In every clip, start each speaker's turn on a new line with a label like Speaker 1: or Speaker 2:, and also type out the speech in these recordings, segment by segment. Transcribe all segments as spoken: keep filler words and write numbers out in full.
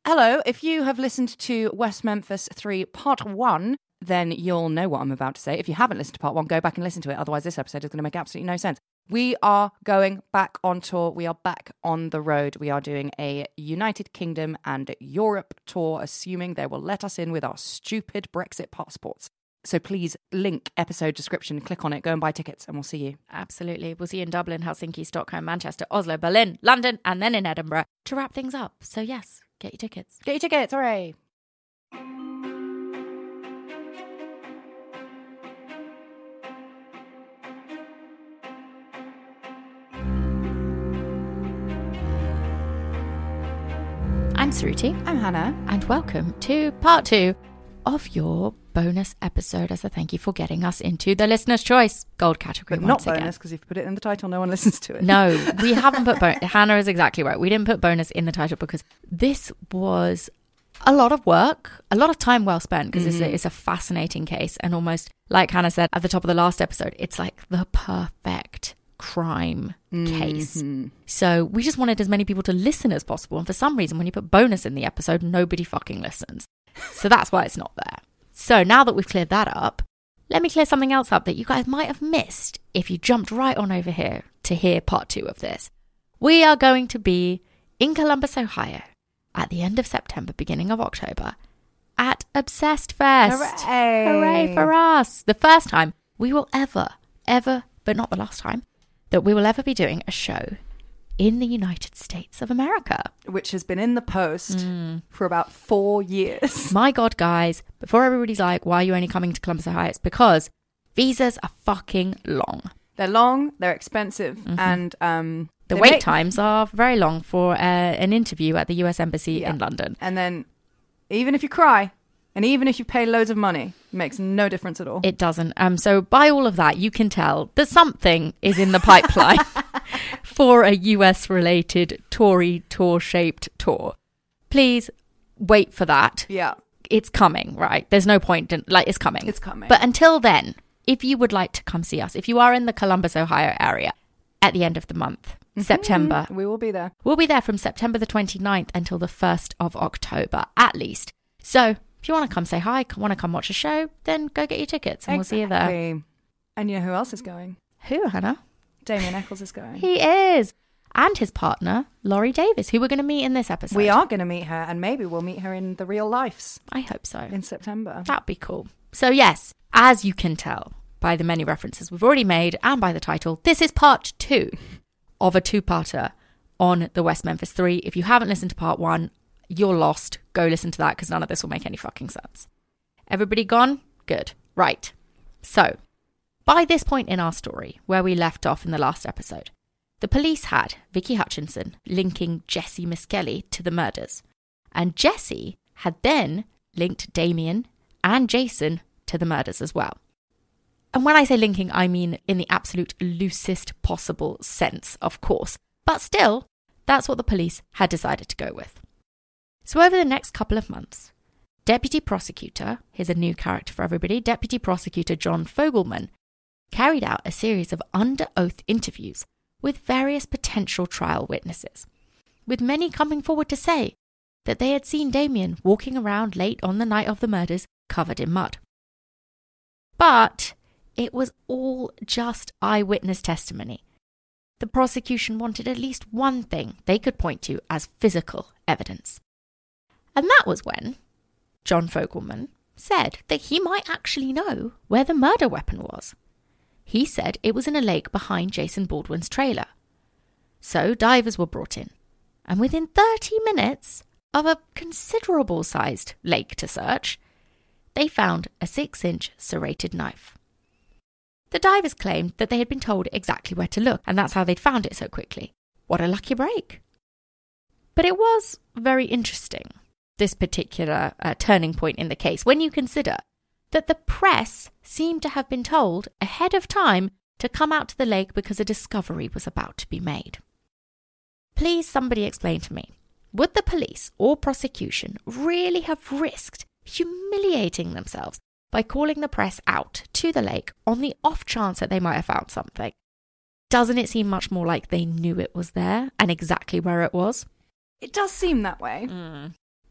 Speaker 1: Hello, if you have listened to West Memphis three Part one, then you'll know what I'm about to say. If you haven't listened to Part one, go back and listen to it. Otherwise, this episode is going to make absolutely no sense. We are going back on tour. We are back on the road. We are doing a United Kingdom and Europe tour, assuming they will let us in with our stupid Brexit passports. So please link episode description, click on it, go and buy tickets, and we'll see you.
Speaker 2: Absolutely. We'll see you in Dublin, Helsinki, Stockholm, Manchester, Oslo, Berlin, London, and then in Edinburgh to wrap things up. So yes, get your tickets.
Speaker 1: Get your tickets, hooray.
Speaker 2: I'm Suruthi.
Speaker 1: I'm Hannah.
Speaker 2: And welcome to part two of your bonus episode as a thank you for getting us into the listener's choice gold category.
Speaker 1: But not bonus, because if you put it in the title, no one listens to it.
Speaker 2: No, we haven't put bonus. Hannah is exactly right. We didn't put bonus in the title because this was a lot of work, a lot of time well spent, because mm-hmm. it's, it's a fascinating case. And almost like Hannah said at the top of the last episode, it's like the perfect crime
Speaker 1: mm-hmm.
Speaker 2: case. So we just wanted as many people to listen as possible. And for some reason, when you put bonus in the episode, nobody fucking listens. So that's why it's not there. So now that we've cleared that up, let me clear something else up that you guys might have missed if you jumped right on over here to hear part two of this. We are going to be in Columbus, Ohio at the end of September, beginning of October at Obsessed Fest.
Speaker 1: Hooray!
Speaker 2: Hooray for us. The first time we will ever, ever, but not the last time, that we will ever be doing a show in the United States of America.
Speaker 1: Which has been in the post mm. for about four years.
Speaker 2: My God, guys, before everybody's like, why are you only coming to Columbus, Ohio? It's because visas are fucking long.
Speaker 1: They're long, they're expensive,
Speaker 2: mm-hmm.
Speaker 1: and um,
Speaker 2: the wait
Speaker 1: make...
Speaker 2: times are very long for uh, an interview at the U S Embassy
Speaker 1: yeah.
Speaker 2: in London.
Speaker 1: And then even if you cry, and even if you pay loads of money, it makes no difference at all.
Speaker 2: It doesn't. Um. So by all of that, you can tell that something is in the pipeline for a U S-related Tory tour-shaped tour. Please wait for that.
Speaker 1: Yeah.
Speaker 2: It's coming, right? There's no point in, like, it's coming.
Speaker 1: It's coming.
Speaker 2: But until then, if you would like to come see us, if you are in the Columbus, Ohio area at the end of the month, mm-hmm. September.
Speaker 1: We will be there.
Speaker 2: We'll be there from September the twenty-ninth until the first of October, at least. So if you want to come say hi, want to come watch a show, then go get your tickets and
Speaker 1: exactly.
Speaker 2: we'll see you there.
Speaker 1: And you know who else is going?
Speaker 2: Who, Hannah?
Speaker 1: Damien Eccles is going.
Speaker 2: He is. And his partner, Laurie Davis, who we're going to meet in this episode.
Speaker 1: We are going to meet her, and maybe we'll meet her in the real lives.
Speaker 2: I hope so.
Speaker 1: In September.
Speaker 2: That'd be cool. So yes, as you can tell by the many references we've already made and by the title, this is part two of a two-parter on the West Memphis three. If you haven't listened to part one, you're lost. Go listen to that because none of this will make any fucking sense. Everybody gone? Good. Right. So, by this point in our story, where we left off in the last episode, the police had Vicky Hutchinson linking Jesse Miskelly to the murders. And Jesse had then linked Damien and Jason to the murders as well. And when I say linking, I mean in the absolute loosest possible sense, of course. But still, that's what the police had decided to go with. So over the next couple of months, Deputy Prosecutor, here's a new character for everybody, Deputy Prosecutor John Fogelman, carried out a series of under-oath interviews with various potential trial witnesses, with many coming forward to say that they had seen Damien walking around late on the night of the murders covered in mud. But it was all just eyewitness testimony. The prosecution wanted at least one thing they could point to as physical evidence. And that was when John Fogelman said that he might actually know where the murder weapon was. He said it was in a lake behind Jason Baldwin's trailer. So divers were brought in, and within thirty minutes of a considerable sized lake to search, they found a six-inch serrated knife. The divers claimed that they had been told exactly where to look, and that's how they'd found it so quickly. What a lucky break. But it was very interesting, this particular uh, turning point in the case, when you consider that the press seemed to have been told ahead of time to come out to the lake because a discovery was about to be made. Please somebody explain to me, would the police or prosecution really have risked humiliating themselves by calling the press out to the lake on the off chance that they might have found something? Doesn't it seem much more like they knew it was there and exactly where it was?
Speaker 1: It does seem that way.
Speaker 2: Mm.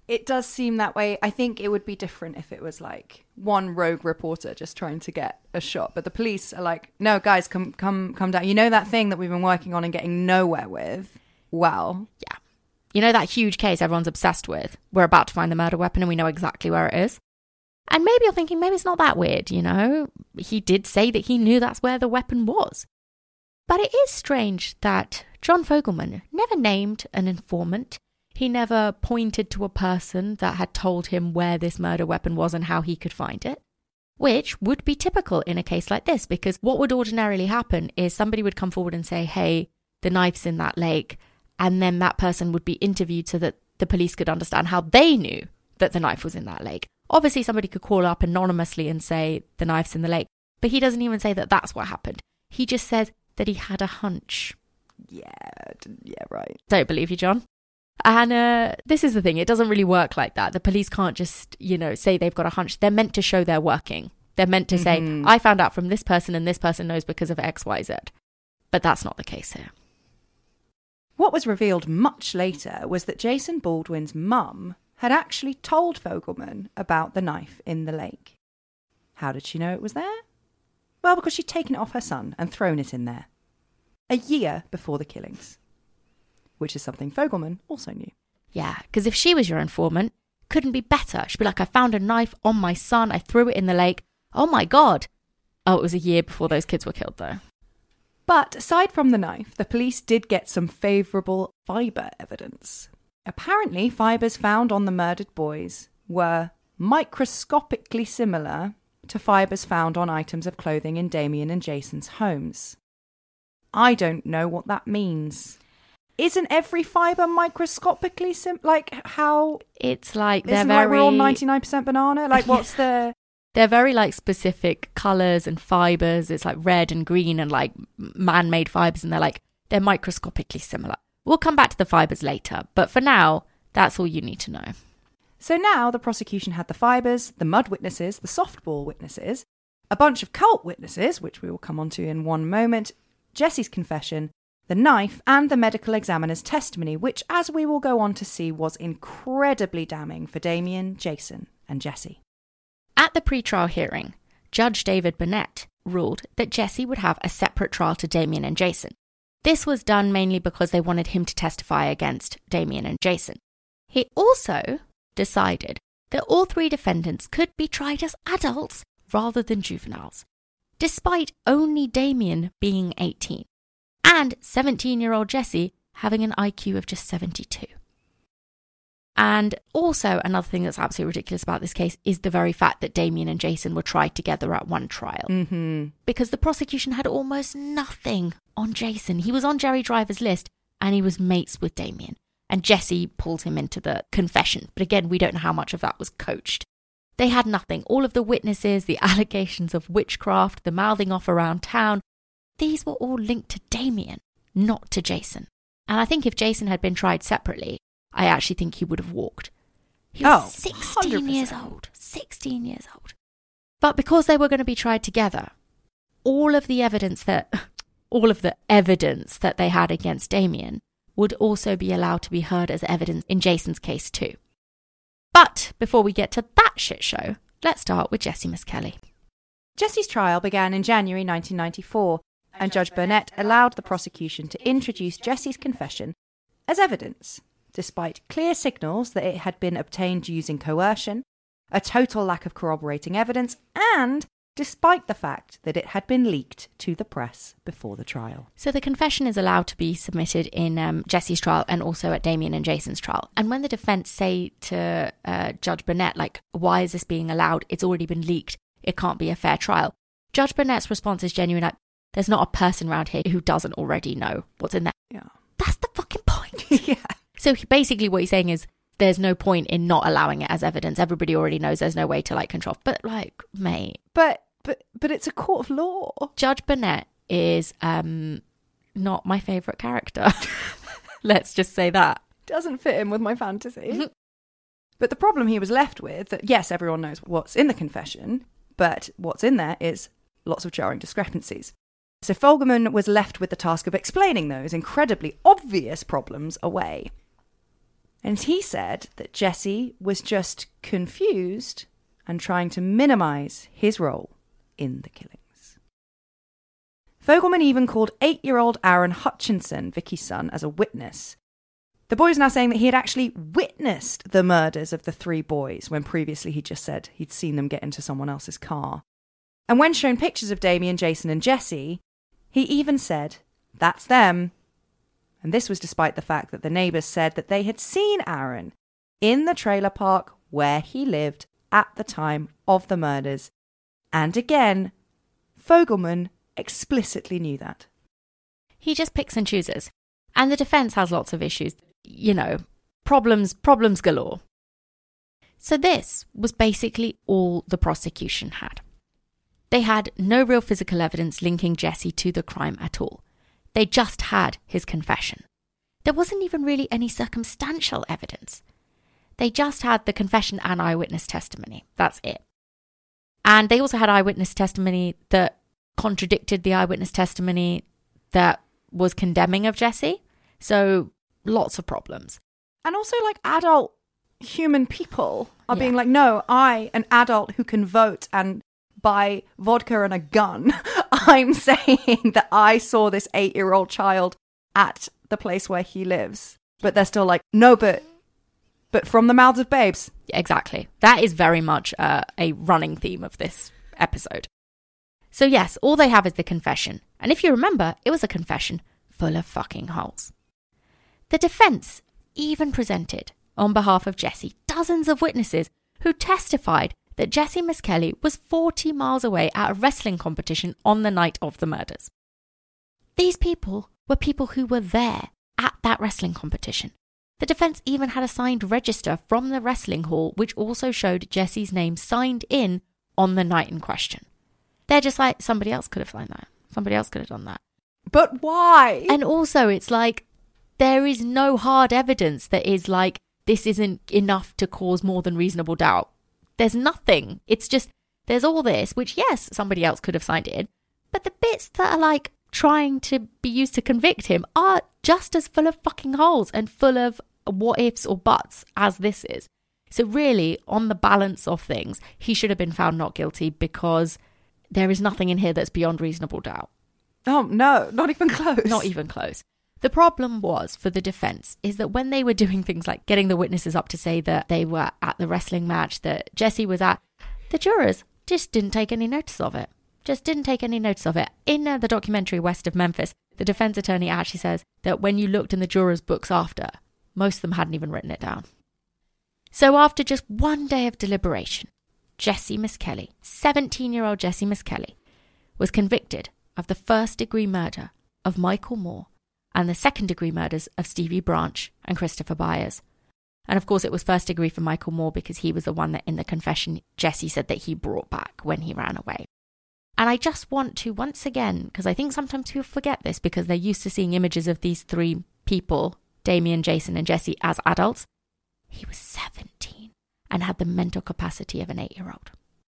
Speaker 1: It does seem that way. I think it would be different if it was like one rogue reporter just trying to get a shot. But the police are like, no, guys, come, come, come down. You know that thing that we've been working on and getting nowhere with? Well,
Speaker 2: yeah. You know that huge case everyone's obsessed with? We're about to find the murder weapon and we know exactly where it is. And maybe you're thinking, maybe it's not that weird, you know? He did say that he knew that's where the weapon was. But it is strange that John Fogelman never named an informant. He never pointed to a person that had told him where this murder weapon was and how he could find it, which would be typical in a case like this, because what would ordinarily happen is somebody would come forward and say, hey, the knife's in that lake, and then that person would be interviewed so that the police could understand how they knew that the knife was in that lake. Obviously, somebody could call up anonymously and say the knife's in the lake, but he doesn't even say that that's what happened. He just says that he had a hunch.
Speaker 1: Yeah, yeah, right.
Speaker 2: Don't believe you, John. And uh, this is the thing. It doesn't really work like that. The police can't just, you know, say they've got a hunch. They're meant to show they're working. They're meant to mm-hmm. say, I found out from this person and this person knows because of X, Y, Z. But that's not the case here.
Speaker 1: What was revealed much later was that Jason Baldwin's mum had actually told Fogelman about the knife in the lake. How did she know it was there? Well, because she'd taken it off her son and thrown it in there. A year before the killings. Which is something Fogelman also knew.
Speaker 2: Yeah, because if she was your informant, couldn't be better. She'd be like, I found a knife on my son. I threw it in the lake. Oh my God. Oh, it was a year before those kids were killed, though.
Speaker 1: But aside from the knife, the police did get some favourable fibre evidence. Apparently, fibres found on the murdered boys were microscopically similar to fibres found on items of clothing in Damien and Jason's homes. I don't know what that means. Isn't every fibre microscopically sim- like how
Speaker 2: it's like they're
Speaker 1: isn't
Speaker 2: very
Speaker 1: like we're all ninety-nine percent banana? Like what's the
Speaker 2: They're very like specific colours and fibres. It's like red and green and like man-made fibres, and they're like they're microscopically similar. We'll come back to the fibres later, but for now, that's all you need to know.
Speaker 1: So now the prosecution had the fibres, the mud witnesses, the softball witnesses, a bunch of cult witnesses, which we will come on to in one moment, Jesse's confession, the knife, and the medical examiner's testimony, which, as we will go on to see, was incredibly damning for Damien, Jason, and Jesse.
Speaker 2: At the pre-trial hearing, Judge David Burnett ruled that Jesse would have a separate trial to Damien and Jason. This was done mainly because they wanted him to testify against Damien and Jason. He also decided that all three defendants could be tried as adults rather than juveniles, despite only Damien being eighteen. And seventeen-year-old Jesse having an I Q of just seventy-two. And also, another thing that's absolutely ridiculous about this case is the very fact that Damien and Jason were tried together at one trial.
Speaker 1: Mm-hmm.
Speaker 2: Because the prosecution had almost nothing on Jason. He was on Jerry Driver's list and he was mates with Damien. And Jesse pulled him into the confession. But again, we don't know how much of that was coached. They had nothing. All of the witnesses, the allegations of witchcraft, the mouthing off around town, these were all linked to Damien, not to Jason. And I think if Jason had been tried separately, I actually think he would have walked. He was
Speaker 1: oh,
Speaker 2: sixteen
Speaker 1: one hundred percent.
Speaker 2: years old. sixteen years old. But because they were going to be tried together, all of the evidence that, all of the evidence that they had against Damien would also be allowed to be heard as evidence in Jason's case too. But before we get to that shit show, let's start with Jesse Misskelley.
Speaker 1: Jesse's trial began in January nineteen ninety-four, and Judge Burnett allowed the prosecution to introduce Jesse's confession as evidence, despite clear signals that it had been obtained using coercion, a total lack of corroborating evidence, and despite the fact that it had been leaked to the press before the trial.
Speaker 2: So the confession is allowed to be submitted in um, Jesse's trial and also at Damien and Jason's trial. And when the defence say to uh, Judge Burnett, like, why is this being allowed? It's already been leaked. It can't be a fair trial. Judge Burnett's response is genuine, like, there's not a person around here who doesn't already know what's in there.
Speaker 1: Yeah.
Speaker 2: That's the fucking point.
Speaker 1: Yeah.
Speaker 2: So basically what he's saying is there's no point in not allowing it as evidence. Everybody already knows there's no way to like control. But like, mate.
Speaker 1: But but but it's a court of law.
Speaker 2: Judge Burnett is um not my favourite character. Let's just say that.
Speaker 1: Doesn't fit in with my fantasy. But the problem he was left with, that yes, everyone knows what's in the confession, but what's in there is lots of jarring discrepancies. So Fogelman was left with the task of explaining those incredibly obvious problems away. And he said that Jesse was just confused and trying to minimize his role in the killings. Fogelman even called eight-year-old Aaron Hutchinson, Vicky's son, as a witness. The boy is now saying that he had actually witnessed the murders of the three boys when previously he just said he'd seen them get into someone else's car. And when shown pictures of Damien, Jason and Jesse, he even said, "That's them." And this was despite the fact that the neighbours said that they had seen Aaron in the trailer park where he lived at the time of the murders. And again, Fogelman explicitly knew that.
Speaker 2: He just picks and chooses. And the defence has lots of issues. You know, problems, problems galore. So this was basically all the prosecution had. They had no real physical evidence linking Jesse to the crime at all. They just had his confession. There wasn't even really any circumstantial evidence. They just had the confession and eyewitness testimony. That's it. And they also had eyewitness testimony that contradicted the eyewitness testimony that was condemning of Jesse. So lots of problems.
Speaker 1: And also like adult human people are
Speaker 2: Yeah.
Speaker 1: being like, no, I, an adult who can vote and buy vodka and a gun, I'm saying that I saw this eight-year-old child at the place where he lives. But they're still like, no, but but from the mouths of babes.
Speaker 2: Exactly. That is very much uh, a running theme of this episode. So yes, all they have is the confession. And if you remember, it was a confession full of fucking holes. The defence even presented, on behalf of Jesse, dozens of witnesses who testified that Jesse Misskelley was forty miles away at a wrestling competition on the night of the murders. These people were people who were there at that wrestling competition. The defence even had a signed register from the wrestling hall which also showed Jesse's name signed in on the night in question. They're just like, somebody else could have signed that. Somebody else could have done that.
Speaker 1: But why?
Speaker 2: And also it's like, there is no hard evidence that is like, this isn't enough to cause more than reasonable doubt. There's nothing. It's just, there's all this, which yes, somebody else could have signed it in. But the bits that are like trying to be used to convict him are just as full of fucking holes and full of what ifs or buts as this is. So really, on the balance of things, he should have been found not guilty because there is nothing in here that's beyond reasonable doubt.
Speaker 1: Oh, no, not even close.
Speaker 2: Not even close. The problem was for the defence is that when they were doing things like getting the witnesses up to say that they were at the wrestling match that Jesse was at, the jurors just didn't take any notice of it. Just didn't take any notice of it. In uh, the documentary West of Memphis, the defence attorney actually says that when you looked in the jurors' books after, most of them hadn't even written it down. So after just one day of deliberation, Jesse Misskelley, seventeen-year-old Jesse Misskelley, was convicted of the first-degree murder of Michael Moore and the second-degree murders of Stevie Branch and Christopher Byers. And of course it was first degree for Michael Moore because he was the one that in the confession Jesse said that he brought back when he ran away. And I just want to once again, because I think sometimes people forget this because they're used to seeing images of these three people, Damien, Jason and Jesse, as adults. He was seventeen and had the mental capacity of an eight-year-old.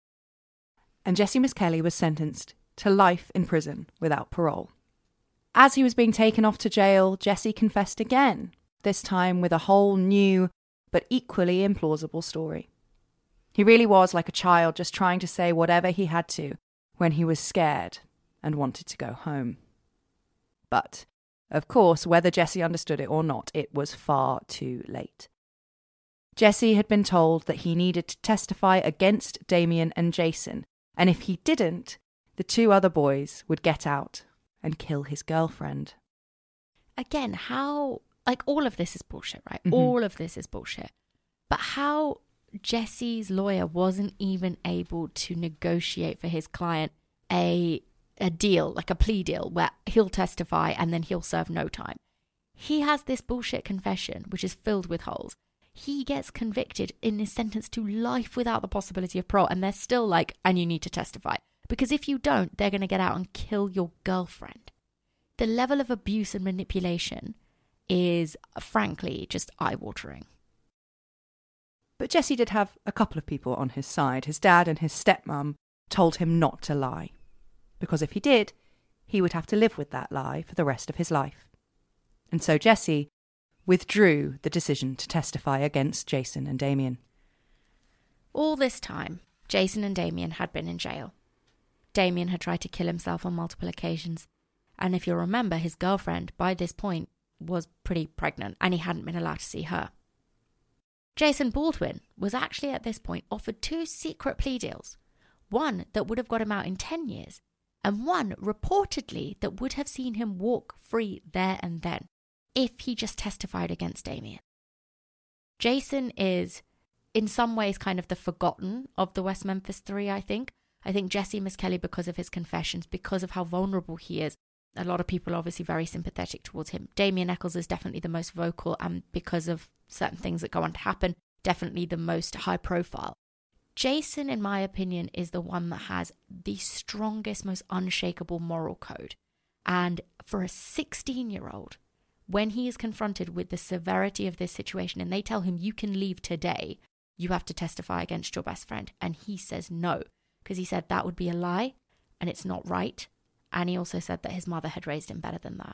Speaker 1: And Jesse Misskelley was sentenced to life in prison without parole. As he was being taken off to jail, Jesse confessed again, this time with a whole new but equally implausible story. He really was like a child just trying to say whatever he had to when he was scared and wanted to go home. But, of course, whether Jesse understood it or not, it was far too late. Jesse had been told that he needed to testify against Damien and Jason, and if he didn't, the two other boys would get out and kill his girlfriend.
Speaker 2: Again, how, like, all of this is bullshit, right?
Speaker 1: Mm-hmm.
Speaker 2: All of this is bullshit. But how Jesse's lawyer wasn't even able to negotiate for his client a a deal, like a plea deal, where he'll testify and then he'll serve no time. He has this bullshit confession, which is filled with holes. He gets convicted and is sentenced to life without the possibility of parole, and they're still like, and you need to testify. Because if you don't, they're going to get out and kill your girlfriend. The level of abuse and manipulation is, frankly, just eye-watering.
Speaker 1: But Jesse did have a couple of people on his side. His dad and his stepmom told him not to lie, because if he did, he would have to live with that lie for the rest of his life. And so Jesse withdrew the decision to testify against Jason and Damien.
Speaker 2: All this time, Jason and Damien had been in jail. Damien had tried to kill himself on multiple occasions. And if you'll remember, his girlfriend, by this point, was pretty pregnant and he hadn't been allowed to see her. Jason Baldwin was actually at this point offered two secret plea deals. One that would have got him out in ten years, and one reportedly that would have seen him walk free there and then, if he just testified against Damien. Jason is, in some ways, kind of the forgotten of the West Memphis Three, I think. I think Jesse Misskelley, because of his confessions, because of how vulnerable he is, a lot of people are obviously very sympathetic towards him. Damien Echols is definitely the most vocal, and because of certain things that go on to happen, definitely the most high profile. Jason, in my opinion, is the one that has the strongest, most unshakable moral code. And for a sixteen-year-old, when he is confronted with the severity of this situation and they tell him, you can leave today, you have to testify against your best friend. And he says no, because he said that would be a lie and it's not right. And he also said that his mother had raised him better than that.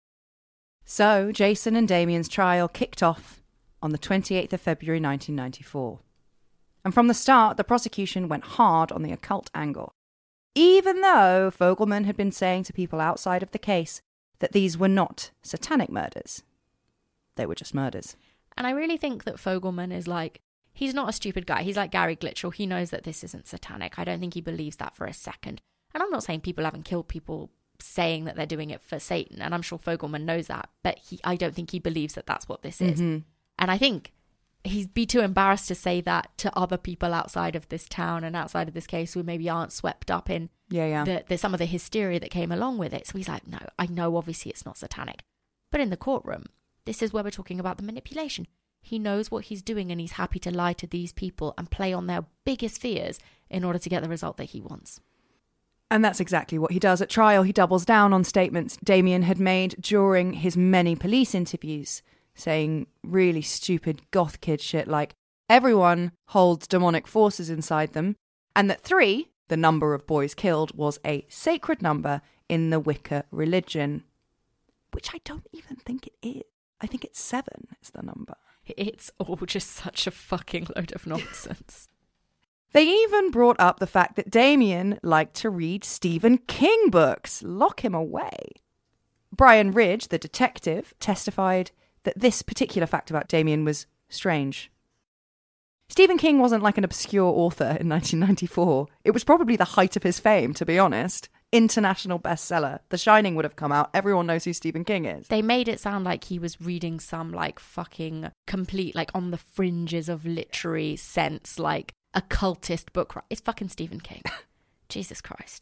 Speaker 1: So Jason and Damien's trial kicked off on the twenty-eighth of February nineteen ninety-four. And from the start, the prosecution went hard on the occult angle. Even though Fogelman had been saying to people outside of the case that these were not satanic murders. They were just murders.
Speaker 2: And I really think that Fogelman is like, he's not a stupid guy. He's like Gary Glitchell. He knows that this isn't satanic. I don't think he believes that for a second. And I'm not saying people haven't killed people saying that they're doing it for Satan. And I'm sure Fogelman knows that. But he, I don't think he believes that that's what this is.
Speaker 1: Mm-hmm.
Speaker 2: And I think he'd be too embarrassed to say that to other people outside of this town and outside of this case who maybe aren't swept up in
Speaker 1: yeah, yeah.
Speaker 2: The, the, some of the hysteria that came along with it. So he's like, no, I know obviously it's not satanic. But in the courtroom, this is where we're talking about the manipulation. He knows what he's doing and he's happy to lie to these people and play on their biggest fears in order to get the result that he wants.
Speaker 1: And that's exactly what he does at trial. He doubles down on statements Damien had made during his many police interviews, saying really stupid goth kid shit like everyone holds demonic forces inside them, and that three, the number of boys killed, was a sacred number in the Wicca religion. Which I don't even think it is. I think it's seven is the number.
Speaker 2: It's all just such a fucking load of nonsense.
Speaker 1: They even brought up the fact that Damien liked to read Stephen King books. Lock him away. Brian Ridge, the detective, testified that this particular fact about Damien was strange. Stephen King wasn't like an obscure author in nineteen ninety-four. It was probably the height of his fame, to be honest. International bestseller. The Shining would have come out. Everyone knows who Stephen King is.
Speaker 2: They made it sound like he was reading some like fucking complete, like on the fringes of literary sense, like occultist book. It's fucking Stephen King. Jesus Christ.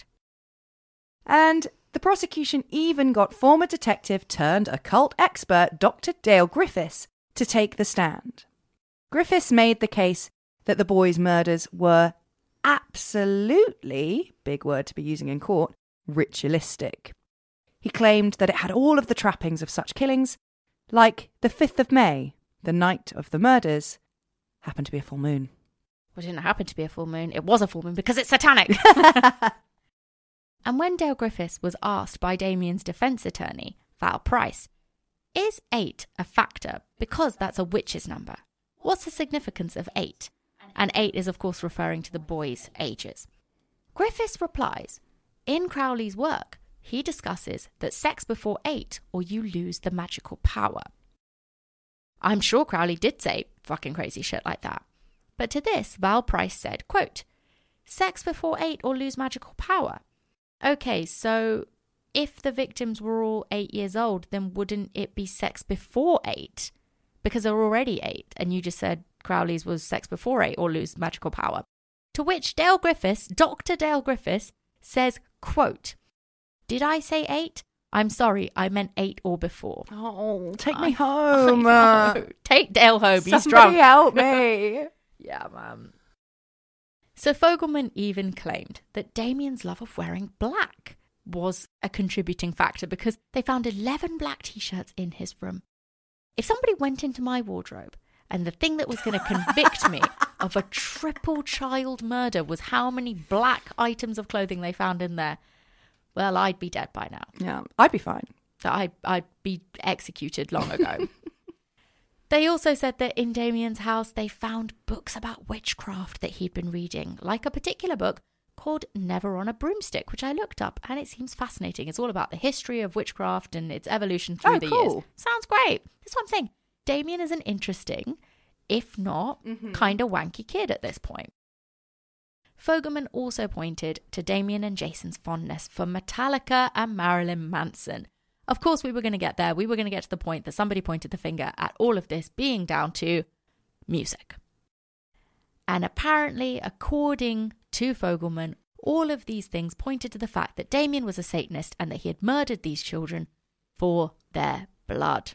Speaker 1: And the prosecution even got former detective turned occult expert Doctor Dale Griffiths to take the stand. Griffiths made the case that the boys' murders were absolutely, big word to be using in court, ritualistic. He claimed that it had all of the trappings of such killings, like the fifth of May, the night of the murders, happened to be a full moon.
Speaker 2: Well, it didn't happen to be a full moon. It was a full moon because it's satanic. And when Dale Griffiths was asked by Damien's defense attorney, Val Price, is eight a factor because that's a witch's number? What's the significance of eight? And eight is, of course, referring to the boys' ages. Griffiths replies, in Crowley's work, he discusses that sex before eight or you lose the magical power. I'm sure Crowley did say fucking crazy shit like that. But to this, Val Price said, quote, sex before eight or lose magical power? Okay, so if the victims were all eight years old, then wouldn't it be sex before eight? Because they're already eight, and you just said Crowley's was sex before eight or lose magical power. To which Dale Griffiths, Doctor Dale Griffiths, says, quote, did I say eight? I'm sorry, I meant eight or before.
Speaker 1: Oh, take
Speaker 2: I,
Speaker 1: me home.
Speaker 2: Uh, take Dale home, he's
Speaker 1: Somebody
Speaker 2: drunk.
Speaker 1: help me.
Speaker 2: Yeah, man. So Fogelman even claimed that Damien's love of wearing black was a contributing factor because they found eleven black t-shirts in his room. If somebody went into my wardrobe and the thing that was going to convict me of a triple child murder was how many black items of clothing they found in there, well, I'd be dead by now.
Speaker 1: Yeah, I'd be fine.
Speaker 2: I'd, I'd be executed long ago. They also said that in Damien's house, they found books about witchcraft that he'd been reading, like a particular book called Never on a Broomstick, which I looked up, and it seems fascinating. It's all about the history of witchcraft and its evolution through
Speaker 1: oh,
Speaker 2: the
Speaker 1: cool.
Speaker 2: years. Sounds great. That's what I'm saying. Damien is an interesting, if not mm-hmm. kind of wanky kid at this point. Fogelman also pointed to Damien and Jason's fondness for Metallica and Marilyn Manson. Of course, we were going to get there. We were going to get to the point that somebody pointed the finger at all of this being down to music. And apparently, according to Fogelman, all of these things pointed to the fact that Damien was a Satanist and that he had murdered these children for their blood.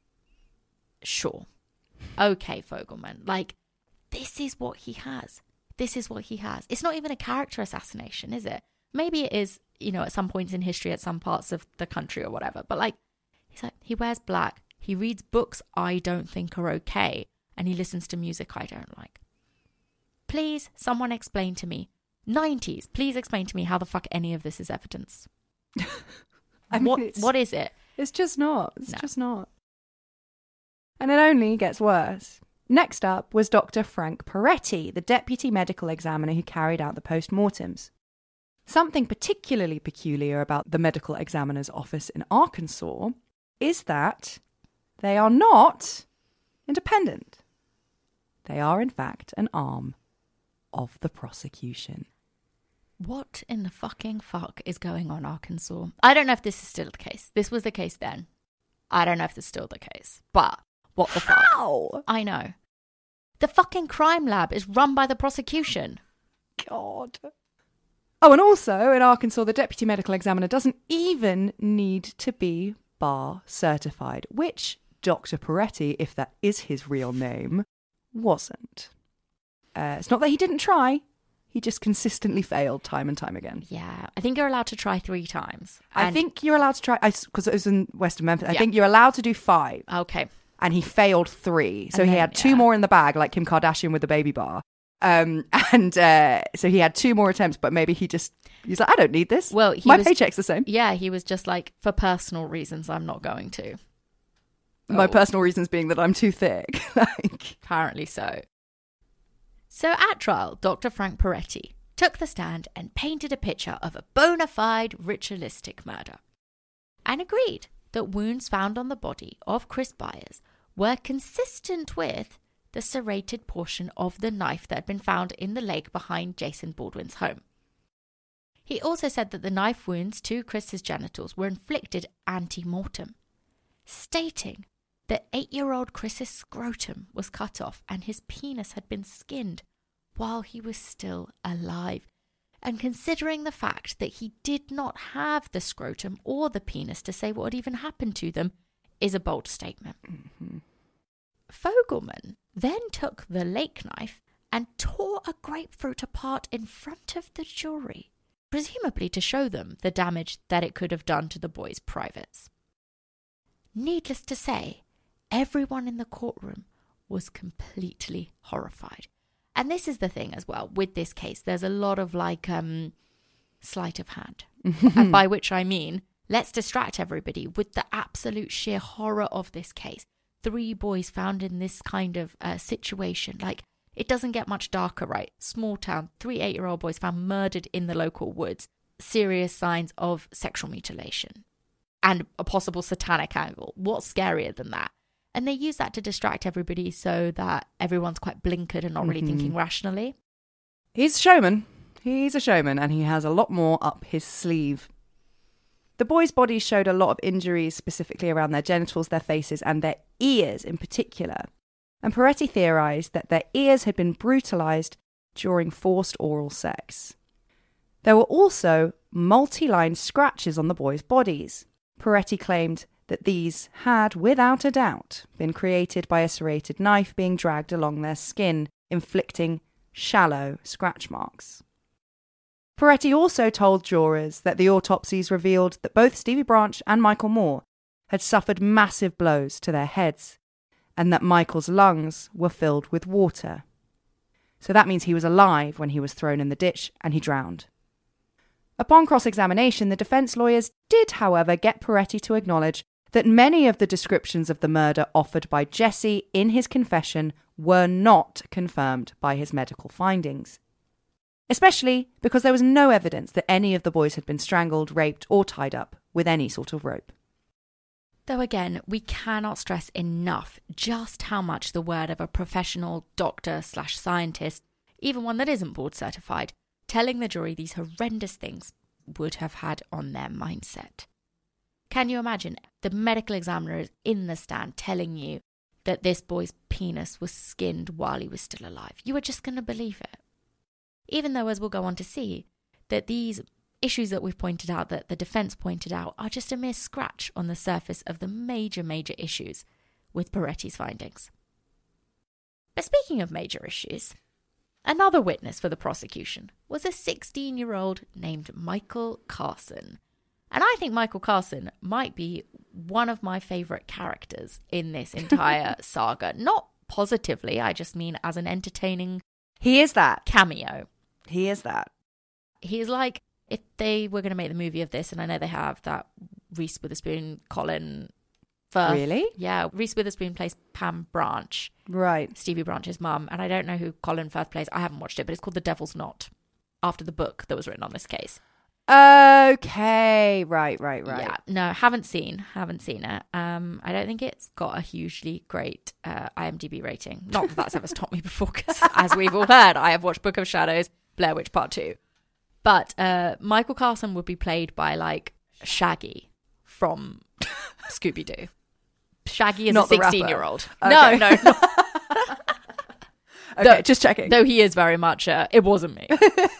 Speaker 2: Sure. Okay, Fogelman. Like, this is what he has. This is what he has. It's not even a character assassination, is it? Maybe it is, you know, at some points in history, at some parts of the country or whatever. But like, he's like, he wears black. He reads books I don't think are okay. And he listens to music I don't like. Please, someone explain to me. nineties, please explain to me how the fuck any of this is evidence.
Speaker 1: I mean,
Speaker 2: what
Speaker 1: it's,
Speaker 2: What is it?
Speaker 1: It's just not. It's
Speaker 2: no.
Speaker 1: just not. And it only gets worse. Next up was Doctor Frank Peretti, the deputy medical examiner who carried out the post-mortems. Something particularly peculiar about the medical examiner's office in Arkansas is that they are not independent. They are, in fact, an arm of the prosecution.
Speaker 2: What in the fucking fuck is going on, Arkansas? I don't know if this is still the case. This was the case then. I don't know if it's still the case. But what the fuck?
Speaker 1: How?
Speaker 2: I know. The fucking crime lab is run by the prosecution.
Speaker 1: God. Oh, and also in Arkansas, the deputy medical examiner doesn't even need to be bar certified, which Doctor Peretti, if that is his real name, wasn't. Uh, it's not that he didn't try. He just consistently failed time and time again.
Speaker 2: Yeah, I think you're allowed to try three times.
Speaker 1: I think you're allowed to try, because it was in Western Memphis, I
Speaker 2: Yeah.
Speaker 1: think you're allowed to do five.
Speaker 2: Okay.
Speaker 1: And he failed three. So
Speaker 2: And
Speaker 1: he
Speaker 2: then-
Speaker 1: had two
Speaker 2: yeah.
Speaker 1: more in the bag, like Kim Kardashian with the baby bar. Um, and uh, so he had two more attempts, but maybe he just, he's like, I don't need this.
Speaker 2: Well, he
Speaker 1: My
Speaker 2: was-
Speaker 1: paycheck's the same.
Speaker 2: Yeah, he was just like, for personal reasons, I'm not going to.
Speaker 1: My
Speaker 2: Oh.
Speaker 1: personal reasons being that I'm too thick. like,
Speaker 2: Apparently so. So at trial, Doctor Frank Peretti took the stand and painted a picture of a bona fide ritualistic murder and agreed that wounds found on the body of Chris Byers were consistent with the serrated portion of the knife that had been found in the lake behind Jason Baldwin's home. He also said that the knife wounds to Chris's genitals were inflicted ante-mortem, stating that eight-year-old Chris's scrotum was cut off and his penis had been skinned while he was still alive. And considering the fact that he did not have the scrotum or the penis to say what had even happened to them is a bold statement.
Speaker 1: mm-hmm.
Speaker 2: Fogelman then took the lake knife and tore a grapefruit apart in front of the jury, presumably to show them the damage that it could have done to the boys' privates. Needless to say, everyone in the courtroom was completely horrified. And this is the thing as well, with this case, there's a lot of like um, sleight of hand. And by which I mean, let's distract everybody with the absolute sheer horror of this case. Three boys found in this kind of uh, situation. Like, it doesn't get much darker, right? Small town, three eight-year-old boys found murdered in the local woods. Serious signs of sexual mutilation. And a possible satanic angle. What's scarier than that? And they use that to distract everybody so that everyone's quite blinkered and not really
Speaker 1: Mhm.
Speaker 2: thinking rationally.
Speaker 1: He's a showman. He's a showman, and he has a lot more up his sleeve. The boys' bodies showed a lot of injuries, specifically around their genitals, their faces, and their ears in particular. And Peretti theorised that their ears had been brutalised during forced oral sex. There were also multi-line scratches on the boys' bodies. Peretti claimed that these had, without a doubt, been created by a serrated knife being dragged along their skin, inflicting shallow scratch marks. Peretti also told jurors that the autopsies revealed that both Stevie Branch and Michael Moore had suffered massive blows to their heads, and that Michael's lungs were filled with water. So that means he was alive when he was thrown in the ditch and he drowned. Upon cross-examination, the defence lawyers did, however, get Peretti to acknowledge that many of the descriptions of the murder offered by Jesse in his confession were not confirmed by his medical findings. Especially because there was no evidence that any of the boys had been strangled, raped, or tied up with any sort of rope.
Speaker 2: Though again, we cannot stress enough just how much the word of a professional doctor slash scientist, even one that isn't board certified, telling the jury these horrendous things would have had on their mindset. Can you imagine the medical examiner is in the stand telling you that this boy's penis was skinned while he was still alive? You are just going to believe it. Even though, as we'll go on to see, that these issues that we've pointed out, that the defence pointed out, are just a mere scratch on the surface of the major, major issues with Peretti's findings. But speaking of major issues, another witness for the prosecution was a sixteen-year-old named Michael Carson. And I think Michael Carson might be one of my favourite characters in this entire saga. Not positively, I just mean as an entertaining
Speaker 1: He is that.
Speaker 2: cameo.
Speaker 1: He is that.
Speaker 2: He's like, if they were going to make the movie of this, and I know they have, that Reese Witherspoon, Colin Firth.
Speaker 1: Really?
Speaker 2: Yeah, Reese Witherspoon plays Pam Branch.
Speaker 1: Right.
Speaker 2: Stevie Branch's mum. And I don't know who Colin Firth plays. I haven't watched it, but it's called The Devil's Knot, after the book that was written on this case.
Speaker 1: Okay. Right, right, right.
Speaker 2: Yeah, no, haven't seen, haven't seen it. Um, I don't think it's got a hugely great uh, IMDb rating. Not that that's ever stopped me before, because as we've all heard, I have watched Book of Shadows, Blair Witch Part two. But uh, Michael Carson would be played by, like, Shaggy from Scooby-Doo. Shaggy is
Speaker 1: Not
Speaker 2: a
Speaker 1: the rapper.
Speaker 2: sixteen-year-old.
Speaker 1: Okay.
Speaker 2: No, no, no.
Speaker 1: Okay,
Speaker 2: Though-
Speaker 1: just checking.
Speaker 2: Though he is very much, uh, it wasn't me.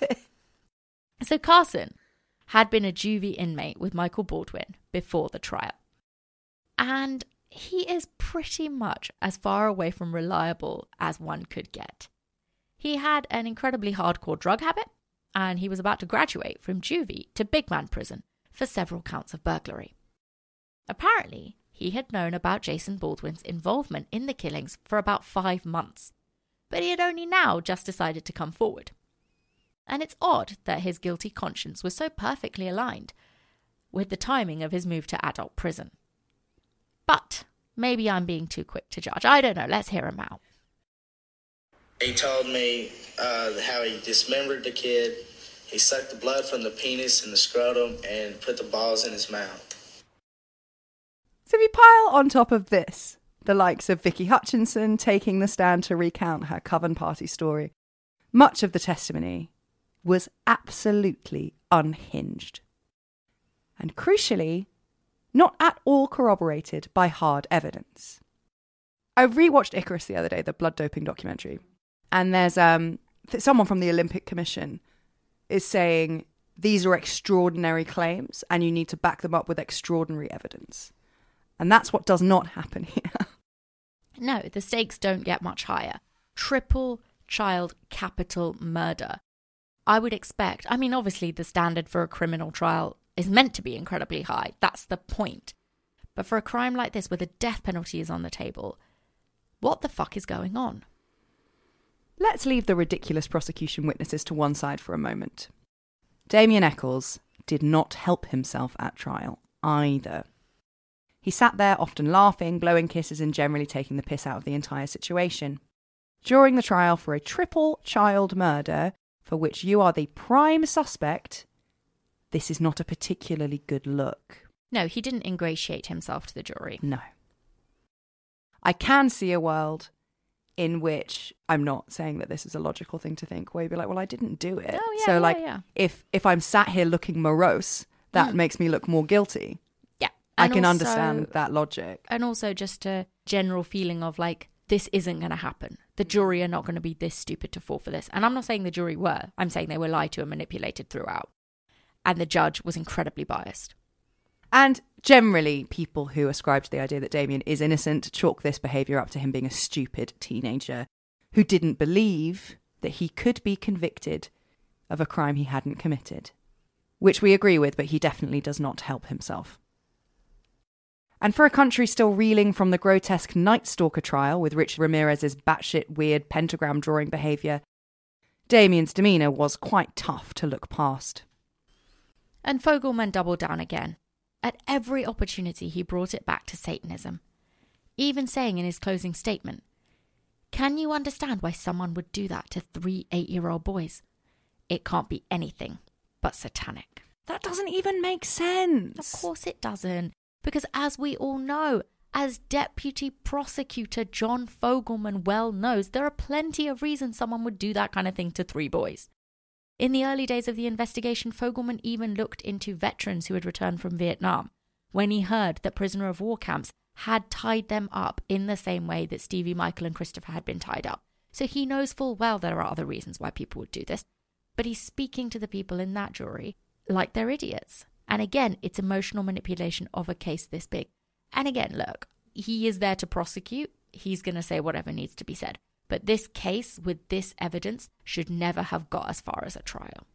Speaker 2: So Carson had been a juvie inmate with Michael Baldwin before the trial. And he is pretty much as far away from reliable as one could get. He had an incredibly hardcore drug habit, and he was about to graduate from juvie to big man prison for several counts of burglary. Apparently, he had known about Jason Baldwin's involvement in the killings for about five months, but he had only now just decided to come forward. And it's odd that his guilty conscience was so perfectly aligned with the timing of his move to adult prison. But maybe I'm being too quick to judge. I don't know. Let's hear him out.
Speaker 3: He told me uh, how he dismembered the kid. He sucked the blood from the penis and the scrotum and put the balls in his mouth.
Speaker 1: So if you pile on top of this the likes of Vicky Hutchinson taking the stand to recount her Coven Party story, much of the testimony was absolutely unhinged. And crucially, not at all corroborated by hard evidence. I rewatched Icarus the other day, the blood doping documentary, and there's um someone from the Olympic Commission is saying these are extraordinary claims and you need to back them up with extraordinary evidence. And that's what does not happen here.
Speaker 2: No, the stakes don't get much higher. Triple child capital murder. I would expect, I mean, obviously the standard for a criminal trial is meant to be incredibly high. That's the point. But for a crime like this, where the death penalty is on the table, what the fuck is going on?
Speaker 1: Let's leave the ridiculous prosecution witnesses to one side for a moment. Damien Eccles did not help himself at trial either. He sat there often laughing, blowing kisses and generally taking the piss out of the entire situation. During the trial for a triple child murder, for which you are the prime suspect, this is not a particularly good look.
Speaker 2: No, he didn't ingratiate himself to the jury.
Speaker 1: No. I can see a world in which, I'm not saying that this is a logical thing to think, where you'd be like, well, I didn't do it.
Speaker 2: Oh, yeah,
Speaker 1: so
Speaker 2: yeah,
Speaker 1: like,
Speaker 2: yeah.
Speaker 1: if if I'm sat here looking morose, that
Speaker 2: Mm.
Speaker 1: makes me look more guilty.
Speaker 2: Yeah.
Speaker 1: I
Speaker 2: And
Speaker 1: can
Speaker 2: also-
Speaker 1: understand that logic.
Speaker 2: And also just a general feeling of like, this isn't going to happen. The jury are not going to be this stupid to fall for this. And I'm not saying the jury were. I'm saying they were lied to and manipulated throughout. And the judge was incredibly biased.
Speaker 1: And generally, people who ascribe to the idea that Damien is innocent chalk this behaviour up to him being a stupid teenager who didn't believe that he could be convicted of a crime he hadn't committed. Which we agree with, but he definitely does not help himself. And for a country still reeling from the grotesque Night Stalker trial with Richard Ramirez's batshit weird pentagram drawing behaviour, Damien's demeanour was quite tough to look past.
Speaker 2: And Fogelman doubled down again. At every opportunity, he brought it back to Satanism, even saying in his closing statement, "Can you understand why someone would do that to three eight-year-old boys? It can't be anything but satanic."
Speaker 1: That doesn't even make sense.
Speaker 2: Of course it doesn't. Because as we all know, as Deputy Prosecutor John Fogelman well knows, there are plenty of reasons someone would do that kind of thing to three boys. In the early days of the investigation, Fogelman even looked into veterans who had returned from Vietnam when he heard that prisoner of war camps had tied them up in the same way that Stevie, Michael and Christopher had been tied up. So he knows full well there are other reasons why people would do this. But he's speaking to the people in that jury like they're idiots. And again, it's emotional manipulation of a case this big. And again, look, he is there to prosecute. He's going to say whatever needs to be said. But this case with this evidence should never have got as far as a trial.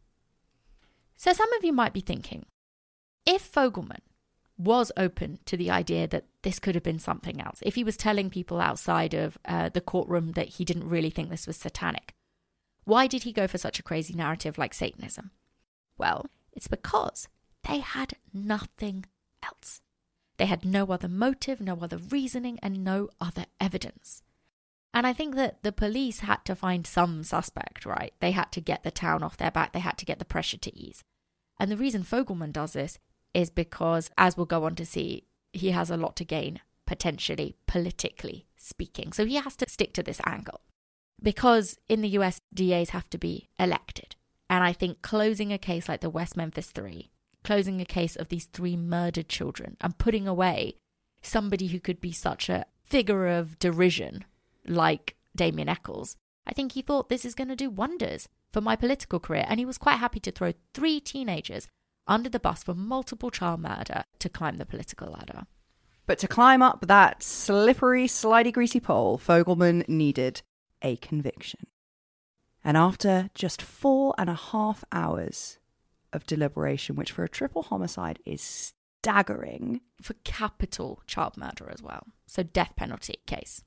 Speaker 2: So some of you might be thinking, if Fogelman was open to the idea that this could have been something else, if he was telling people outside of uh, the courtroom that he didn't really think this was satanic, why did he go for such a crazy narrative like Satanism? Well, it's because they had nothing else. They had no other motive, no other reasoning, and no other evidence. And I think that the police had to find some suspect, right? They had to get the town off their back. They had to get the pressure to ease. And the reason Fogelman does this is because, as we'll go on to see, he has a lot to gain, potentially, politically speaking. So he has to stick to this angle. Because in the U S, D As have to be elected. And I think closing a case like the West Memphis Three, closing a case of these three murdered children and putting away somebody who could be such a figure of derision like Damien Echols, I think he thought this is going to do wonders for my political career. And he was quite happy to throw three teenagers under the bus for multiple child murder to climb the political ladder.
Speaker 1: But to climb up that slippery, slidey, greasy pole, Fogelman needed a conviction. And after just four and a half hours of deliberation, which for a triple homicide is staggering.
Speaker 2: For capital child murder as well. So death penalty case.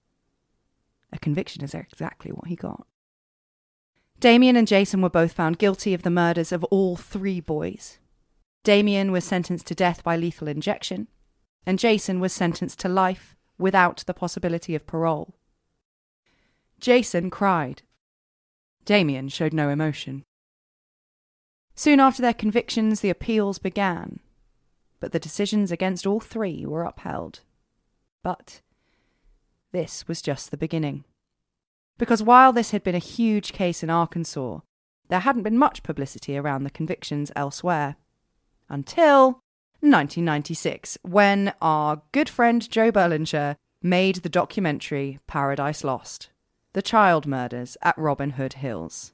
Speaker 1: A conviction is exactly what he got. Damien and Jason were both found guilty of the murders of all three boys. Damien was sentenced to death by lethal injection, and Jason was sentenced to life without the possibility of parole. Jason cried. Damien showed no emotion. Soon after their convictions, the appeals began, but the decisions against all three were upheld. But this was just the beginning. Because while this had been a huge case in Arkansas, there hadn't been much publicity around the convictions elsewhere. Until nineteen ninety-six, when our good friend Joe Berlinger made the documentary Paradise Lost, The Child Murders at Robin Hood Hills.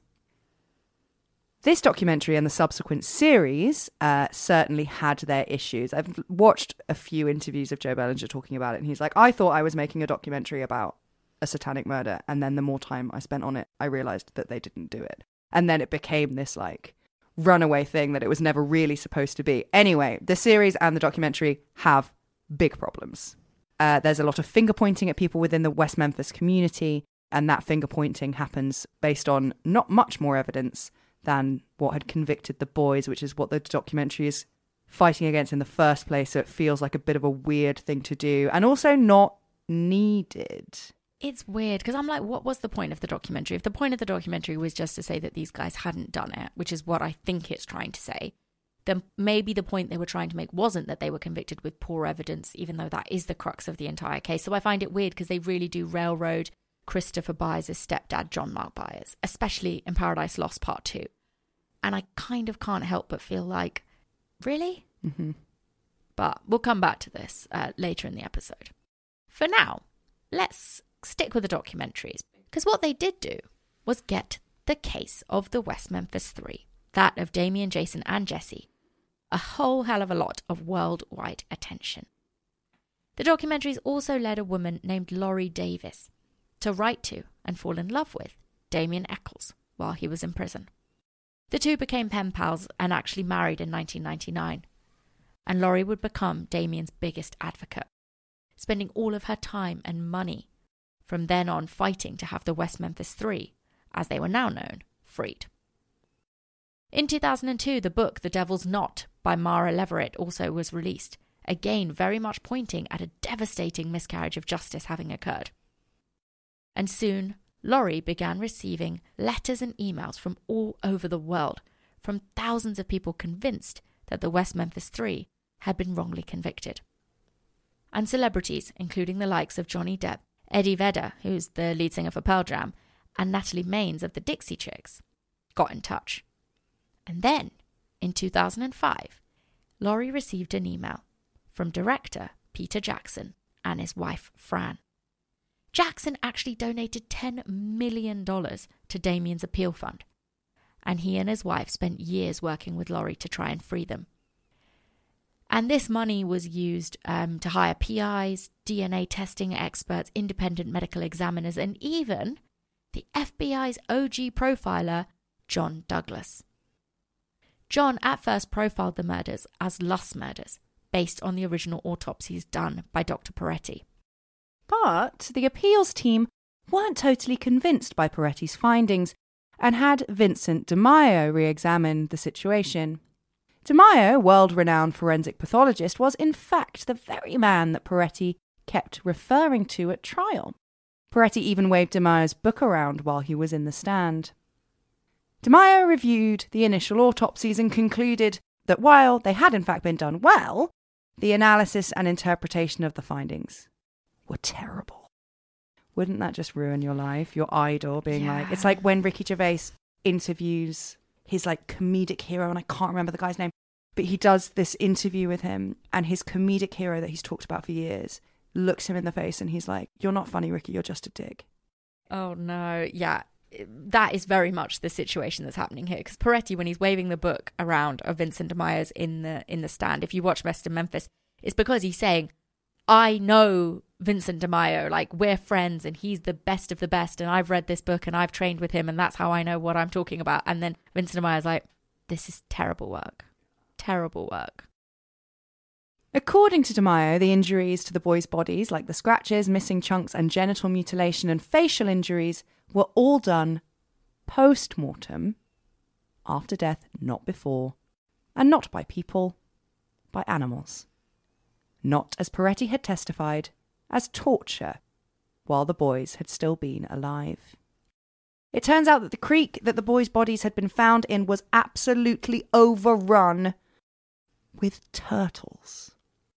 Speaker 1: This documentary and the subsequent series uh, certainly had their issues. I've watched a few interviews of Joe Berlinger talking about it, and he's like, I thought I was making a documentary about a satanic murder, and then the more time I spent on it, I realised that they didn't do it. And then it became this, like, runaway thing that it was never really supposed to be. Anyway, the series and the documentary have big problems. Uh, there's a lot of finger-pointing at people within the West Memphis community, and that finger-pointing happens based on not much more evidence than what had convicted the boys, which is what the documentary is fighting against in the first place. So it feels like a bit of a weird thing to do, and also not needed.
Speaker 2: It's weird, because I'm like, what was the point of the documentary? If the point of the documentary was just to say that these guys hadn't done it, which is what I think it's trying to say, then maybe the point they were trying to make wasn't that they were convicted with poor evidence, even though that is the crux of the entire case. So I find it weird because they really do railroad Christopher Byers' stepdad, John Mark Byers, especially in Paradise Lost Part two. And I kind of can't help but feel like, really?
Speaker 1: Mm-hmm.
Speaker 2: But we'll come back to this uh, later in the episode. For now, let's stick with the documentaries, because what they did do was get the case of the West Memphis Three, that of Damien, Jason and Jesse, a whole hell of a lot of worldwide attention. The documentaries also led a woman named Laurie Davis to write to and fall in love with Damien Echols while he was in prison. The two became pen pals and actually married in nineteen ninety-nine, and Laurie would become Damien's biggest advocate, spending all of her time and money from then on fighting to have the West Memphis Three, as they were now known, freed. In two thousand two, the book The Devil's Knot by Mara Leverett also was released, again very much pointing at a devastating miscarriage of justice having occurred. And soon, Laurie began receiving letters and emails from all over the world, from thousands of people convinced that the West Memphis Three had been wrongly convicted. And celebrities, including the likes of Johnny Depp, Eddie Vedder, who's the lead singer for Pearl Jam, and Natalie Maines of the Dixie Chicks, got in touch. And then, in two thousand five, Laurie received an email from director Peter Jackson and his wife Fran. Jackson actually donated ten million dollars to Damien's appeal fund, and he and his wife spent years working with Laurie to try and free them. And this money was used um, to hire P Is, D N A testing experts, independent medical examiners, and even the F B I's O G profiler, John Douglas. John at first profiled the murders as Luss murders, based on the original autopsies done by Doctor Peretti.
Speaker 1: But the appeals team weren't totally convinced by Peretti's findings and had Vincent DiMaio re-examine the situation. DiMaio, world-renowned forensic pathologist, was in fact the very man that Peretti kept referring to at trial. Peretti even waved DiMaio's book around while he was in the stand. DiMaio reviewed the initial autopsies and concluded that while they had in fact been done well, the analysis and interpretation of the findings were terrible. Wouldn't that just ruin your life? Your idol being yeah. like... It's like when Ricky Gervais interviews his like comedic hero, and I can't remember the guy's name, but he does this interview with him, and his comedic hero that he's talked about for years looks him in the face and he's like, "You're not funny, Ricky, you're just a dick."
Speaker 2: Oh no, yeah. That is very much the situation that's happening here, because Peretti, when he's waving the book around of Vincent DiMaio's in the in the stand, if you watch Best in Memphis, it's because he's saying, I know Vincent DiMaio, like we're friends and he's the best of the best and I've read this book and I've trained with him and that's how I know what I'm talking about. And then Vincent DiMaio's like, this is terrible work. Terrible work.
Speaker 1: According to DiMaio, the injuries to the boys' bodies, like the scratches, missing chunks and genital mutilation and facial injuries, were all done post-mortem, after death, not before, and not by people, by animals. Not, as Peretti had testified, as torture, while the boys had still been alive. It turns out that the creek that the boys' bodies had been found in was absolutely overrun with turtles.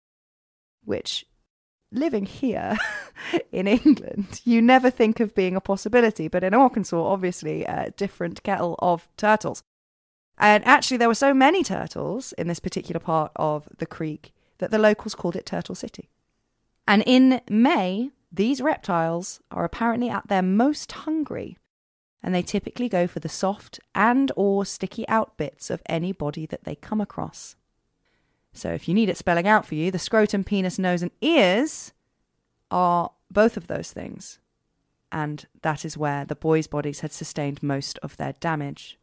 Speaker 1: Which, living here in England, you never think of being a possibility, but in Arkansas, obviously, a different kettle of turtles. And actually, there were so many turtles in this particular part of the creek that the locals called it Turtle City. And in May, these reptiles are apparently at their most hungry, and they typically go for the soft and or sticky out bits of any body that they come across. So if you need it spelling out for you, the scrotum, penis, nose and ears are both of those things. And that is where the boys' bodies had sustained most of their damage.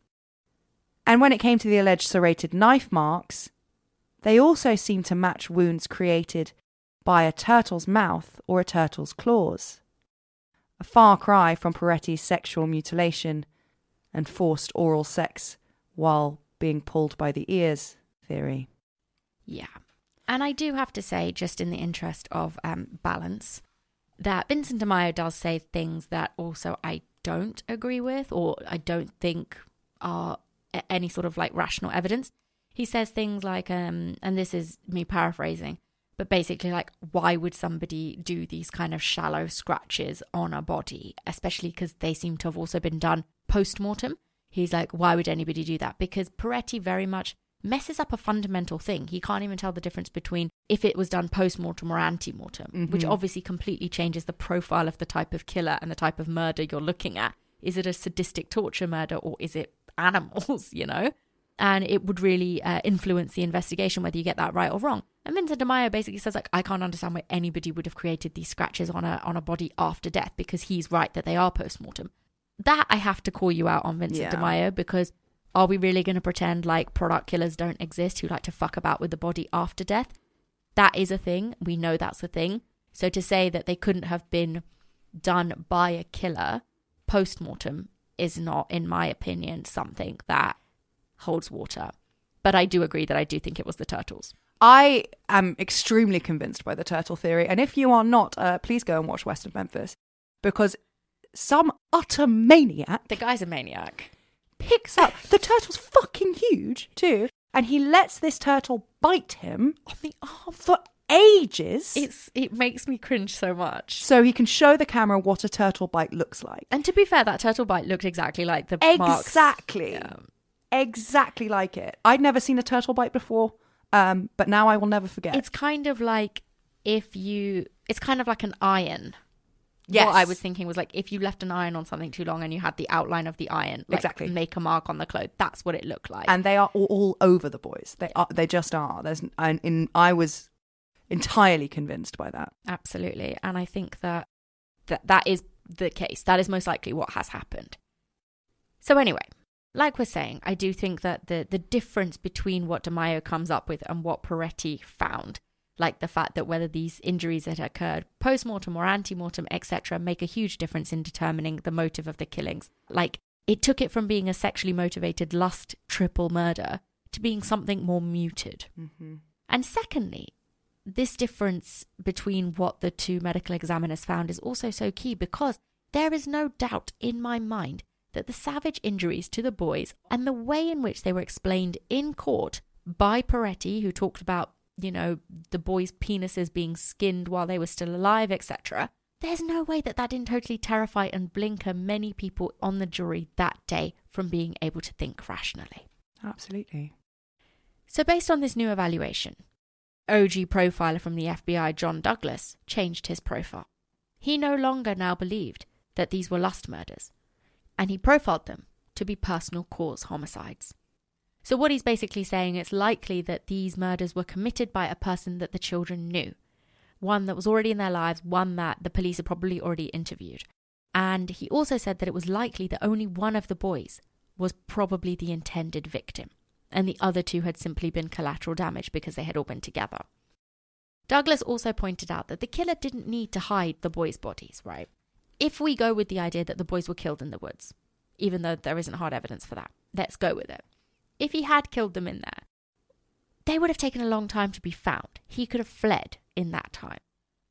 Speaker 1: And when it came to the alleged serrated knife marks, they also seemed to match wounds created by a turtle's mouth or a turtle's claws. A far cry from Peretti's sexual mutilation and forced oral sex while being pulled by the ears theory.
Speaker 2: Yeah. And I do have to say, just in the interest of um, balance, that Vincent DiMaio does say things that also I don't agree with, or I don't think are any sort of like rational evidence. He says things like, um, and this is me paraphrasing, but basically like, why would somebody do these kind of shallow scratches on a body, especially because they seem to have also been done post-mortem? He's like, why would anybody do that? Because Peretti very much messes up a fundamental thing. He can't even tell the difference between if it was done post-mortem or ante-mortem, mm-hmm. which obviously completely changes the profile of the type of killer and the type of murder you're looking at. Is it a sadistic torture murder or is it animals, you know? And it would really uh, influence the investigation whether you get that right or wrong. And Vincent DiMaio basically says, like, I can't understand why anybody would have created these scratches on a on a body after death, because he's right that they are post-mortem. That I have to call you out on, Vincent yeah. DiMaio, because are we really going to pretend like product killers don't exist who like to fuck about with the body after death? That is a thing. We know that's a thing. So to say that they couldn't have been done by a killer post-mortem is not, in my opinion, something that holds water. But I do agree that I do think it was the turtles.
Speaker 1: I am extremely convinced by the turtle theory. And if you are not, uh, please go and watch West of Memphis. Because some utter maniac...
Speaker 2: The guy's a maniac.
Speaker 1: ...picks up... The turtle's fucking huge, too. And he lets this turtle bite him
Speaker 2: on the arm
Speaker 1: for ages.
Speaker 2: It's It makes me cringe so much.
Speaker 1: So he can show the camera what a turtle bite looks like.
Speaker 2: And to be fair, that turtle bite looked exactly like the marks.
Speaker 1: Exactly.
Speaker 2: Yeah.
Speaker 1: Exactly like it. I'd never seen a turtle bite before, um, but now I will never forget.
Speaker 2: It's kind of like if you... It's kind of like an iron.
Speaker 1: Yes.
Speaker 2: What I was thinking was like if you left an iron on something too long and you had the outline of the iron, like
Speaker 1: exactly,
Speaker 2: make a mark on the cloth. That's what it looked like.
Speaker 1: And they are all, all over the boys. They are. They just are. There's. And in I was entirely convinced by that.
Speaker 2: Absolutely, and I think that that that is the case. That is most likely what has happened. So anyway, like we're saying, I do think that the the difference between what DeMaio comes up with and what Peretti found, like the fact that whether these injuries had occurred post-mortem or ante-mortem, et cetera, make a huge difference in determining the motive of the killings. Like, it took it from being a sexually motivated lust triple murder to being something more muted.
Speaker 1: Mm-hmm.
Speaker 2: And secondly, this difference between what the two medical examiners found is also so key because there is no doubt in my mind that the savage injuries to the boys and the way in which they were explained in court by Peretti, who talked about, you know, the boys' penises being skinned while they were still alive, et cetera. There's no way that that didn't totally terrify and blinker many people on the jury that day from being able to think rationally.
Speaker 1: Absolutely.
Speaker 2: So based on this new evaluation, O G profiler from the F B I, John Douglas, changed his profile. He no longer now believed that these were lust murders, and he profiled them to be personal cause homicides. So what he's basically saying, it's likely that these murders were committed by a person that the children knew. One that was already in their lives, one that the police had probably already interviewed. And he also said that it was likely that only one of the boys was probably the intended victim, and the other two had simply been collateral damage because they had all been together. Douglas also pointed out that the killer didn't need to hide the boys' bodies, right? If we go with the idea that the boys were killed in the woods, even though there isn't hard evidence for that, let's go with it. If he had killed them in there, they would have taken a long time to be found. He could have fled in that time.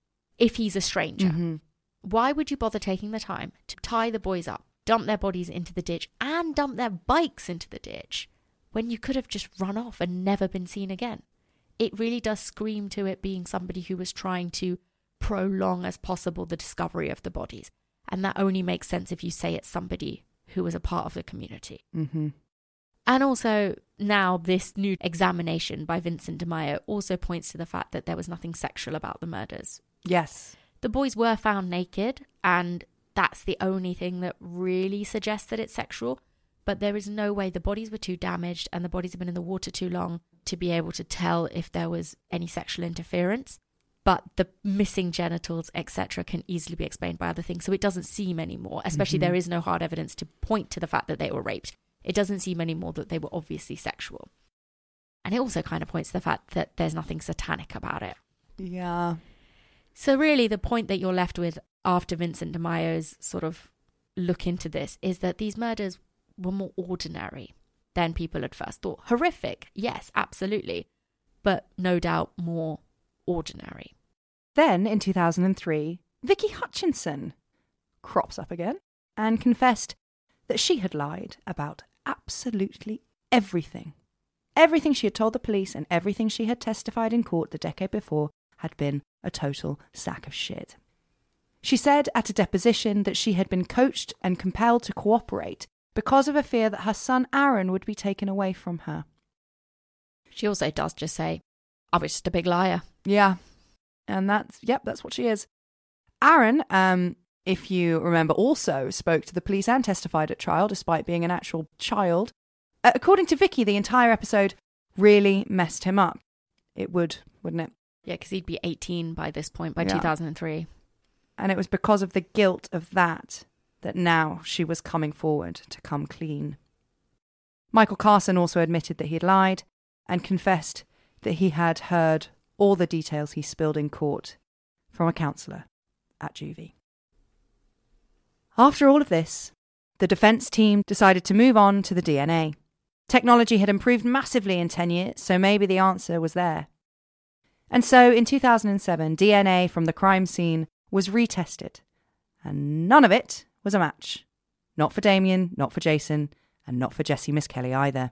Speaker 2: If he's a stranger,
Speaker 1: mm-hmm.
Speaker 2: Why would you bother taking the time to tie the boys up, dump their bodies into the ditch, and dump their bikes into the ditch when you could have just run off and never been seen again? It really does scream to it being somebody who was trying to prolong as possible the discovery of the bodies. And that only makes sense if you say it's somebody who was a part of the community.
Speaker 1: Mm-hmm.
Speaker 2: And also, now this new examination by Vincent DeMaio also points to the fact that there was nothing sexual about the murders.
Speaker 1: Yes.
Speaker 2: The boys were found naked, and that's the only thing that really suggests that it's sexual. But there is no way the bodies were too damaged and the bodies have been in the water too long to be able to tell if there was any sexual interference. But the missing genitals, et cetera, can easily be explained by other things. So it doesn't seem anymore, especially
Speaker 1: mm-hmm.
Speaker 2: there is no hard evidence to point to the fact that they were raped. It doesn't seem anymore that they were obviously sexual. And it also kind of points to the fact that there's nothing satanic about it.
Speaker 1: Yeah.
Speaker 2: So really the point that you're left with after Vincent DeMaio's sort of look into this is that these murders were more ordinary than people had first thought. Horrific, yes, absolutely. But no doubt more ordinary.
Speaker 1: Then in two thousand three, Vicky Hutchinson crops up again and confessed that she had lied about absolutely everything. Everything she had told the police and everything she had testified in court the decade before had been a total sack of shit. She said at a deposition that she had been coached and compelled to cooperate because of a fear that her son Aaron would be taken away from her.
Speaker 2: She also does just say, I was just a big liar.
Speaker 1: Yeah. And that's, yep, that's what she is. Aaron, um, if you remember, also spoke to the police and testified at trial despite being an actual child. Uh, according to Vicky, the entire episode really messed him up. It would, wouldn't it?
Speaker 2: Yeah, because he'd be eighteen by this point, by
Speaker 1: yeah.
Speaker 2: two thousand three.
Speaker 1: And it was because of the guilt of that that now she was coming forward to come clean. Michael Carson also admitted that he had lied and confessed that he had heard all the details he spilled in court from a counsellor at juvie. After all of this, the defence team decided to move on to the D N A. Technology had improved massively in ten years, so maybe the answer was there. And so in two thousand seven, D N A from the crime scene was retested, and none of it was a match. Not for Damien, not for Jason, and not for Jessie Misskelley either.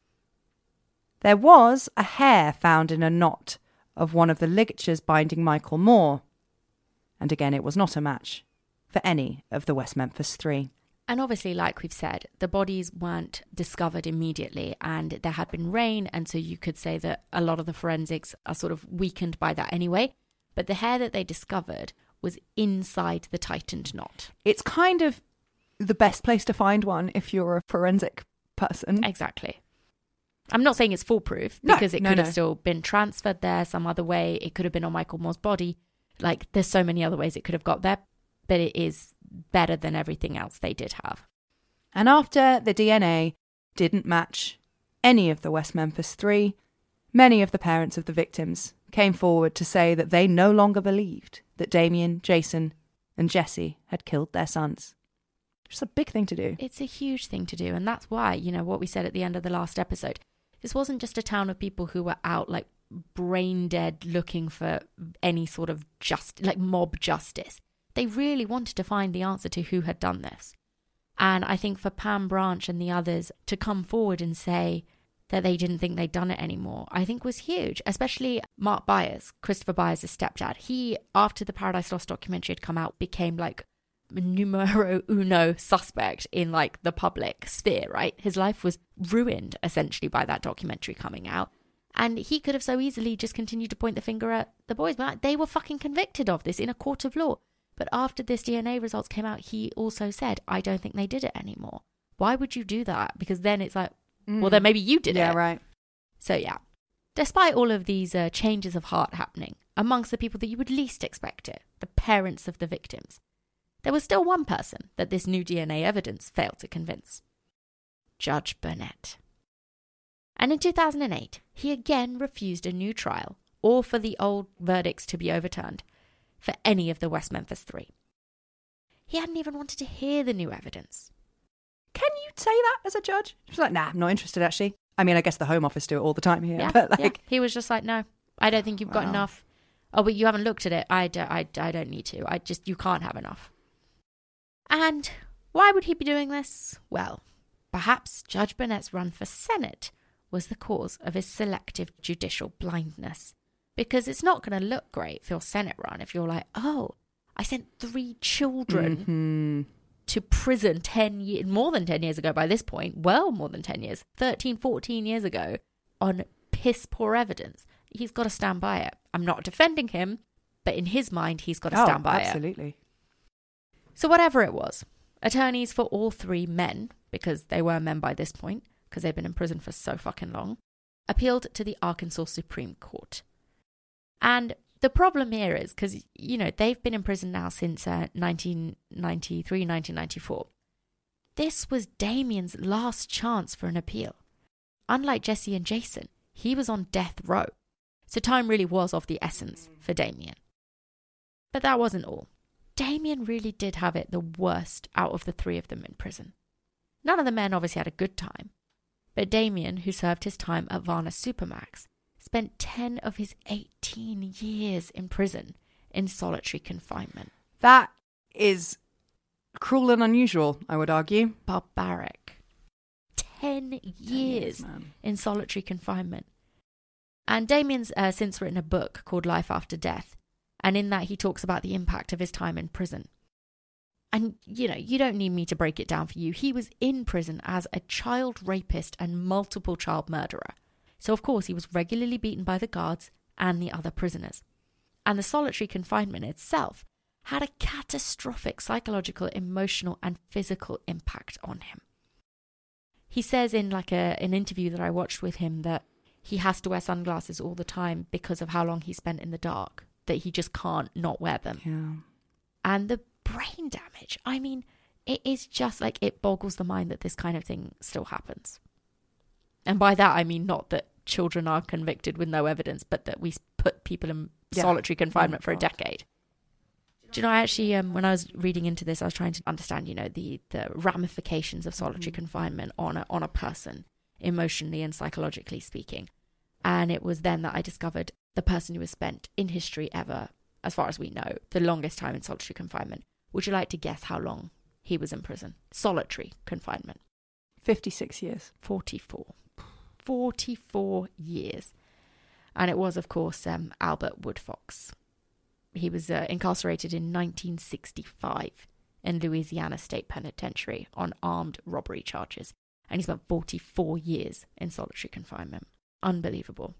Speaker 1: There was a hair found in a knot of one of the ligatures binding Michael Moore, and again it was not a match for any of the West Memphis Three.
Speaker 2: And obviously, like we've said, the bodies weren't discovered immediately and there had been rain. And so you could say that a lot of the forensics are sort of weakened by that anyway. But the hair that they discovered was inside the tightened knot.
Speaker 1: It's kind of the best place to find one if you're a forensic person.
Speaker 2: Exactly. I'm not saying it's foolproof
Speaker 1: No,
Speaker 2: because it
Speaker 1: no,
Speaker 2: could
Speaker 1: no.
Speaker 2: have still been transferred there some other way. It could have been on Michael Moore's body. Like, there's so many other ways it could have got there. But it is better than everything else they did have.
Speaker 1: And after the D N A didn't match any of the West Memphis Three, many of the parents of the victims came forward to say that they no longer believed that Damien, Jason, and Jessie had killed their sons. Which is a big thing to do.
Speaker 2: It's a huge thing to do. And that's why, you know, what we said at the end of the last episode, this wasn't just a town of people who were out like brain dead looking for any sort of just like mob justice. They really wanted to find the answer to who had done this. And I think for Pam Branch and the others to come forward and say that they didn't think they'd done it anymore, I think was huge. Especially Mark Byers, Christopher Byers' stepdad. He, after the Paradise Lost documentary had come out, became like numero uno suspect in like the public sphere, right? His life was ruined essentially by that documentary coming out. And he could have so easily just continued to point the finger at the boys, but they were fucking convicted of this in a court of law. But after this D N A results came out, he also said, I don't think they did it anymore. Why would you do that? Because then it's like, mm. well, then maybe you did
Speaker 1: yeah,
Speaker 2: it.
Speaker 1: Yeah, right.
Speaker 2: So yeah, despite all of these uh, changes of heart happening amongst the people that you would least expect it, the parents of the victims, there was still one person that this new D N A evidence failed to convince. Judge Burnett. And in two thousand eight, he again refused a new trial or for the old verdicts to be overturned for any of the West Memphis Three. He hadn't even wanted to hear the new evidence.
Speaker 1: Can you say that as a judge? She's like, nah, I'm not interested actually. I mean, I guess the Home Office do it all the time here.
Speaker 2: Yeah,
Speaker 1: but like,
Speaker 2: yeah. He was just like, no, I don't think you've got
Speaker 1: wow.
Speaker 2: enough. Oh, but you haven't looked at it. I, do, I, I don't need to. I just, you can't have enough. And why would he be doing this? Well, perhaps Judge Burnett's run for Senate was the cause of his selective judicial blindness. Because it's not going to look great for your Senate run if you're like, oh, I sent three children
Speaker 1: mm-hmm.
Speaker 2: to prison ten years, more than ten years ago by this point, well more than ten years, thirteen, fourteen years ago, on piss poor evidence. He's got to stand by it. I'm not defending him, but in his mind, he's got to
Speaker 1: oh,
Speaker 2: stand by
Speaker 1: absolutely.
Speaker 2: it.
Speaker 1: Absolutely.
Speaker 2: So whatever it was, attorneys for all three men, because they were men by this point, because they'd been in prison for so fucking long, appealed to the Arkansas Supreme Court. And the problem here is, because, you know, they've been in prison now since uh, nineteen ninety-three, nineteen ninety-four. This was Damien's last chance for an appeal. Unlike Jessie and Jason, he was on death row. So time really was of the essence for Damien. But that wasn't all. Damien really did have it the worst out of the three of them in prison. None of the men obviously had a good time. But Damien, who served his time at Varna Supermax, spent ten of his eighteen years in prison in solitary confinement.
Speaker 1: That is cruel and unusual, I would argue.
Speaker 2: Barbaric. Ten years,
Speaker 1: years
Speaker 2: in solitary confinement. And Damien's uh, since written a book called Life After Death. And in that he talks about the impact of his time in prison. And, you know, you don't need me to break it down for you. He was in prison as a child rapist and multiple child murderer. So, of course, he was regularly beaten by the guards and the other prisoners. And the solitary confinement itself had a catastrophic psychological, emotional, and physical impact on him. He says in like a, an interview that I watched with him that he has to wear sunglasses all the time because of how long he spent in the dark, that he just can't not wear them.
Speaker 1: Yeah.
Speaker 2: And the brain damage, I mean, it is just like, it boggles the mind that this kind of thing still happens. And by that, I mean not that children are convicted with no evidence, but that we put people in
Speaker 1: Yeah.
Speaker 2: solitary confinement
Speaker 1: Oh,
Speaker 2: for a
Speaker 1: God.
Speaker 2: decade. Do you know, I actually, um, when I was reading into this, I was trying to understand, you know, the, the ramifications of solitary
Speaker 1: Mhm.
Speaker 2: confinement on a, on a person emotionally and psychologically speaking. And it was then that I discovered the person who has spent in history ever, as far as we know, the longest time in solitary confinement. Would you like to guess how long he was in prison? Solitary confinement.
Speaker 1: fifty-six years.
Speaker 2: forty-four. forty-four years. And it was, of course, um, Albert Woodfox. He was uh, incarcerated in nineteen sixty-five in Louisiana State Penitentiary on armed robbery charges. And he spent forty-four years in solitary confinement. Unbelievable.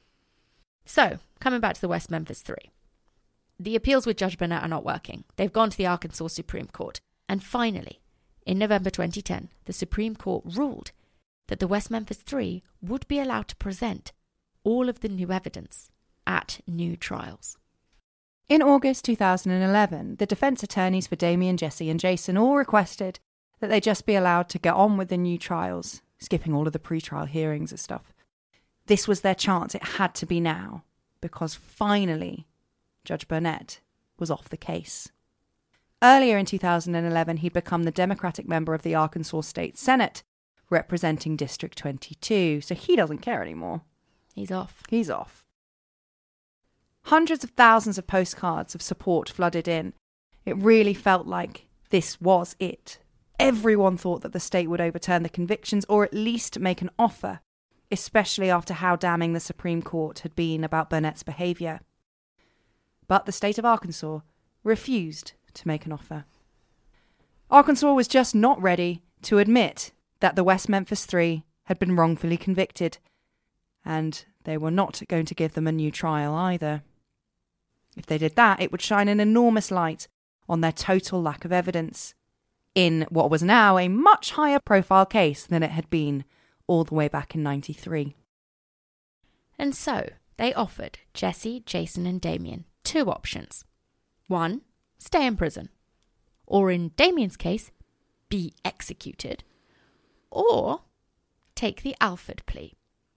Speaker 2: So, coming back to the West Memphis Three. The appeals with Judge Burnett are not working. They've gone to the Arkansas Supreme Court. And finally, in November twenty ten, the Supreme Court ruled that the West Memphis Three would be allowed to present all of the new evidence at new trials.
Speaker 1: In August two thousand eleven, the defence attorneys for Damien, Jesse and Jason all requested that they just be allowed to get on with the new trials, skipping all of the pre-trial hearings and stuff. This was their chance. It had to be now, because finally Judge Burnett was off the case. Earlier in two thousand eleven, he'd become the Democratic member of the Arkansas State Senate, representing District twenty-two, so he doesn't care anymore.
Speaker 2: He's off.
Speaker 1: He's off. Hundreds of thousands of postcards of support flooded in. It really felt like this was it. Everyone thought that the state would overturn the convictions or at least make an offer, especially after how damning the Supreme Court had been about Burnett's behaviour. But the state of Arkansas refused to make an offer. Arkansas was just not ready to admit that the West Memphis Three had been wrongfully convicted, and they were not going to give them a new trial either. If they did that, it would shine an enormous light on their total lack of evidence in what was now a much higher profile case than it had been all the way back in ninety-three.
Speaker 2: And so they offered Jesse, Jason and Damien two options. One, stay in prison. Or in Damien's case, be executed. Or take the Alford plea.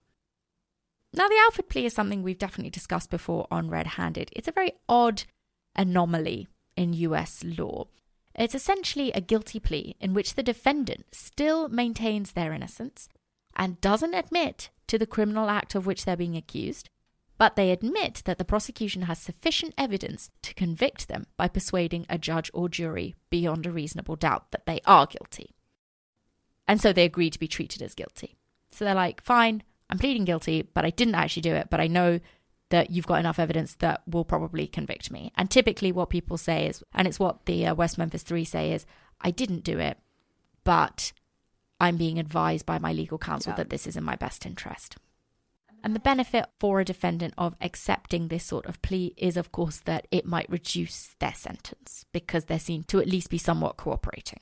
Speaker 2: Now, the Alford plea is something we've definitely discussed before on Red Handed. It's a very odd anomaly in U S law. It's essentially a guilty plea in which the defendant still maintains their innocence and doesn't admit to the criminal act of which they're being accused, but they admit that the prosecution has sufficient evidence to convict them by persuading a judge or jury beyond a reasonable doubt that they are guilty. And so they agree to be treated as guilty. So they're like, fine, I'm pleading guilty, but I didn't actually do it, but I know that you've got enough evidence that will probably convict me. And typically what people say is, and it's what the uh, West Memphis Three say is, I didn't do it, but I'm being advised by my legal counsel yeah. that this is in my best interest. And the benefit for a defendant of accepting this sort of plea is, of course, that it might reduce their sentence because they're seen to at least be somewhat cooperating.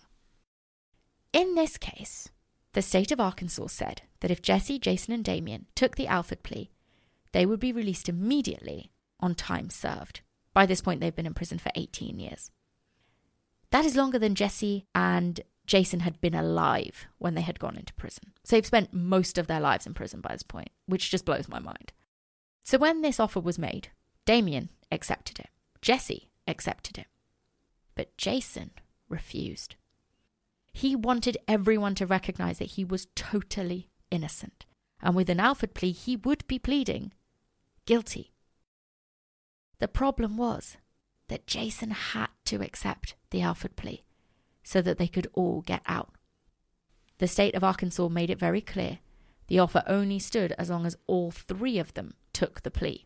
Speaker 2: In this case, the state of Arkansas said that if Jesse, Jason and Damien took the Alford plea, they would be released immediately on time served. By this point, they've been in prison for eighteen years. That is longer than Jesse and Jason had been alive when they had gone into prison. So they've spent most of their lives in prison by this point, which just blows my mind. So when this offer was made, Damien accepted it. Jesse accepted it. But Jason refused. He wanted everyone to recognize that he was totally innocent. And with an Alford plea, he would be pleading guilty. The problem was that Jason had to accept the Alford plea so that they could all get out. The state of Arkansas made it very clear the offer only stood as long as all three of them took the plea.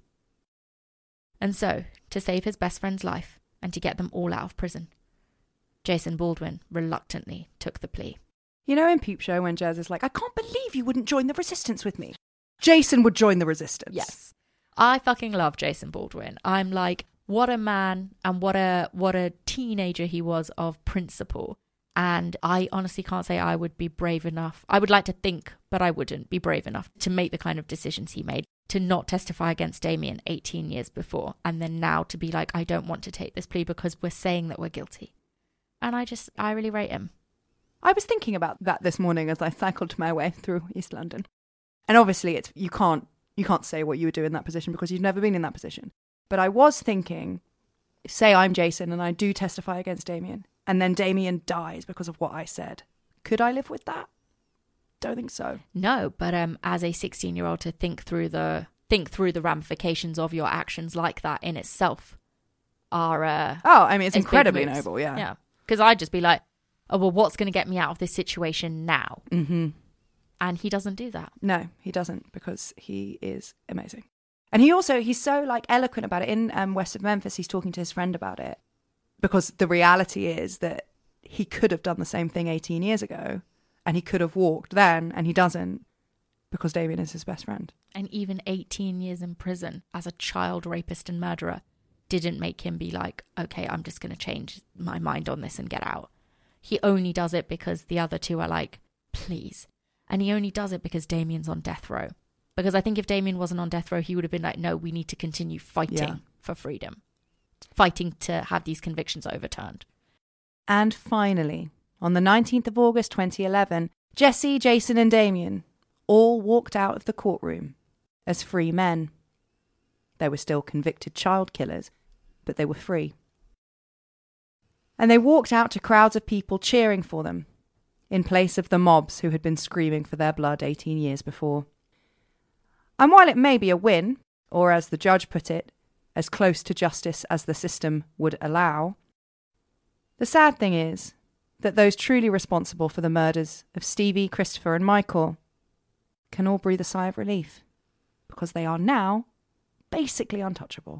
Speaker 2: And so, to save his best friend's life and to get them all out of prison, Jason Baldwin reluctantly took the plea.
Speaker 1: You know in Peep Show when Jez is like, I can't believe you wouldn't join the resistance with me. Jason would join the resistance.
Speaker 2: Yes. I fucking love Jason Baldwin. I'm like, what a man and what a what a teenager he was of principle. And I honestly can't say I would be brave enough. I would like to think, but I wouldn't be brave enough to make the kind of decisions he made, to not testify against Damien eighteen years before, and then now to be like, I don't want to take this plea because we're saying that we're guilty. And I just, I really rate him.
Speaker 1: I was thinking about that this morning as I cycled my way through East London. And obviously it's you can't you can't say what you would do in that position because you've never been in that position. But I was thinking, say I'm Jason and I do testify against Damien, and then Damien dies because of what I said. Could I live with that? don't think so.
Speaker 2: No, but um, as a sixteen-year-old, to think through the think through the ramifications of your actions like that in itself are uh,
Speaker 1: oh, I mean, it's
Speaker 2: is
Speaker 1: incredibly
Speaker 2: big moves.
Speaker 1: noble. Yeah,
Speaker 2: Yeah, because I'd just be like, oh well, what's going to get me out of this situation now?
Speaker 1: Mm-hmm.
Speaker 2: And he doesn't do that.
Speaker 1: No, he doesn't, because he is amazing. And he also, he's so like eloquent about it. In um, West of Memphis, he's talking to his friend about it, because the reality is that he could have done the same thing eighteen years ago, and he could have walked then, and he doesn't, because Damien is his best friend.
Speaker 2: And even eighteen years in prison as a child rapist and murderer didn't make him be like, okay, I'm just going to change my mind on this and get out. He only does it because the other two are like, please. And he only does it because Damien's on death row. Because I think if Damien wasn't on death row, he would have been like, no, we need to continue fighting
Speaker 1: Yeah.
Speaker 2: for freedom. Fighting to have these convictions overturned.
Speaker 1: And finally, on the nineteenth of August twenty eleven, Jesse, Jason and Damien all walked out of the courtroom as free men. They were still convicted child killers, but they were free. And they walked out to crowds of people cheering for them, in place of the mobs who had been screaming for their blood eighteen years before. And while it may be a win, or as the judge put it, as close to justice as the system would allow, the sad thing is that those truly responsible for the murders of Stevie, Christopher and Michael can all breathe a sigh of relief, because they are now basically untouchable.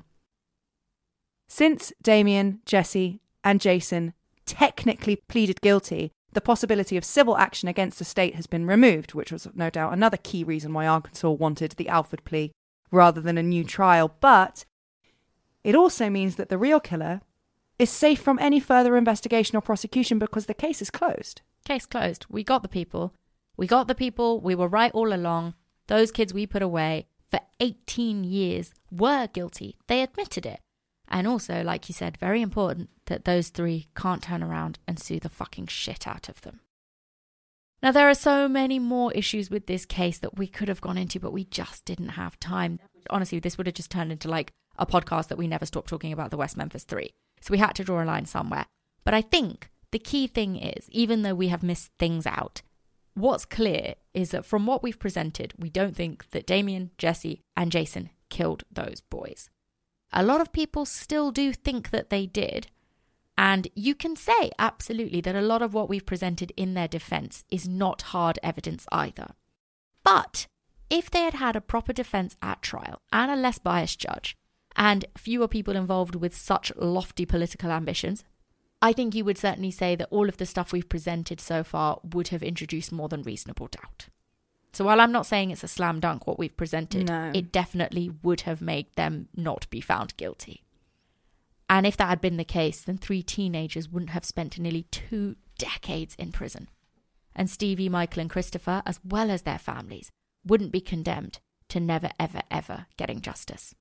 Speaker 1: Since Damien, Jesse and Jason technically pleaded guilty, the possibility of civil action against the state has been removed, which was no doubt another key reason why Arkansas wanted the Alford plea rather than a new trial. But it also means that the real killer is safe from any further investigation or prosecution, because the case is closed.
Speaker 2: Case closed. We got the people. We got the people. We were right all along. Those kids we put away for eighteen years were guilty. They admitted it. And also, like you said, very important that those three can't turn around and sue the fucking shit out of them. Now, there are so many more issues with this case that we could have gone into, but we just didn't have time. Honestly, this would have just turned into like a podcast that we never stopped talking about the West Memphis Three. So we had to draw a line somewhere. But I think the key thing is, even though we have missed things out, what's clear is that from what we've presented, we don't think that Damien, Jesse and Jason killed those boys. A lot of people still do think that they did. And you can say absolutely that a lot of what we've presented in their defense is not hard evidence either. But if they had had a proper defense at trial and a less biased judge and fewer people involved with such lofty political ambitions, I think you would certainly say that all of the stuff we've presented so far would have introduced more than reasonable doubt. So while I'm not saying it's a slam dunk what we've presented,
Speaker 1: No.
Speaker 2: it definitely would have made them not be found guilty. And if that had been the case, then three teenagers wouldn't have spent nearly two decades in prison. And Stevie, Michael and Christopher, as well as their families, wouldn't be condemned to never, ever, ever getting justice.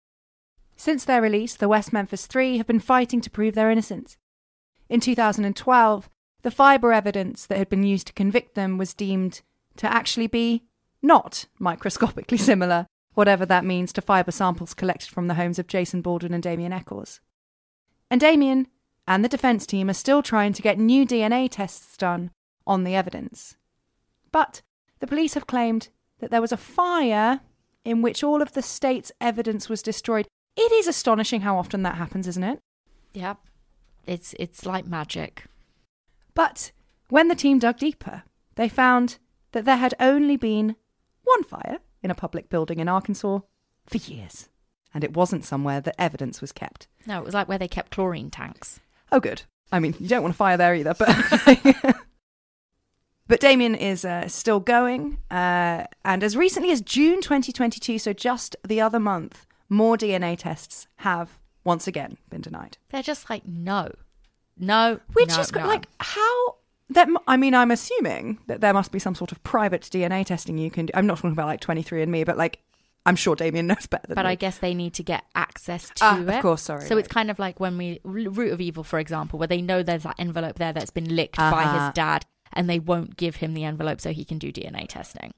Speaker 1: Since their release, the West Memphis Three have been fighting to prove their innocence. In two thousand twelve, the fibre evidence that had been used to convict them was deemed to actually be not microscopically similar, whatever that means, to fibre samples collected from the homes of Jason Baldwin and Damien Eccles. And Damien and the defence team are still trying to get new D N A tests done on the evidence. But the police have claimed that there was a fire in which all of the state's evidence was destroyed. It is astonishing how often that happens, isn't it?
Speaker 2: Yep. It's it's like magic.
Speaker 1: But when the team dug deeper, they found that there had only been one fire in a public building in Arkansas for years. And it wasn't somewhere that evidence was kept.
Speaker 2: No, it was like where they kept chlorine tanks.
Speaker 1: Oh, good. I mean, you don't want a fire there either, but... But Damien is uh, still going. Uh, and as recently as June twenty twenty-two, so just the other month, more D N A tests have once again been denied.
Speaker 2: They're just like, no. No,
Speaker 1: Which
Speaker 2: no,
Speaker 1: is
Speaker 2: no.
Speaker 1: like, how... That, I mean, I'm assuming that there must be some sort of private D N A testing you can do. I'm not talking about like twenty-three and me, but like, I'm sure Damien knows better than
Speaker 2: But
Speaker 1: me.
Speaker 2: I guess they need to get access to
Speaker 1: Ah,
Speaker 2: it.
Speaker 1: of course, sorry.
Speaker 2: So
Speaker 1: right.
Speaker 2: it's kind of like when we, Root of Evil, for example, where they know there's that envelope there that's been licked by
Speaker 1: Uh-huh.
Speaker 2: his dad, and they won't give him the envelope so he can do D N A testing.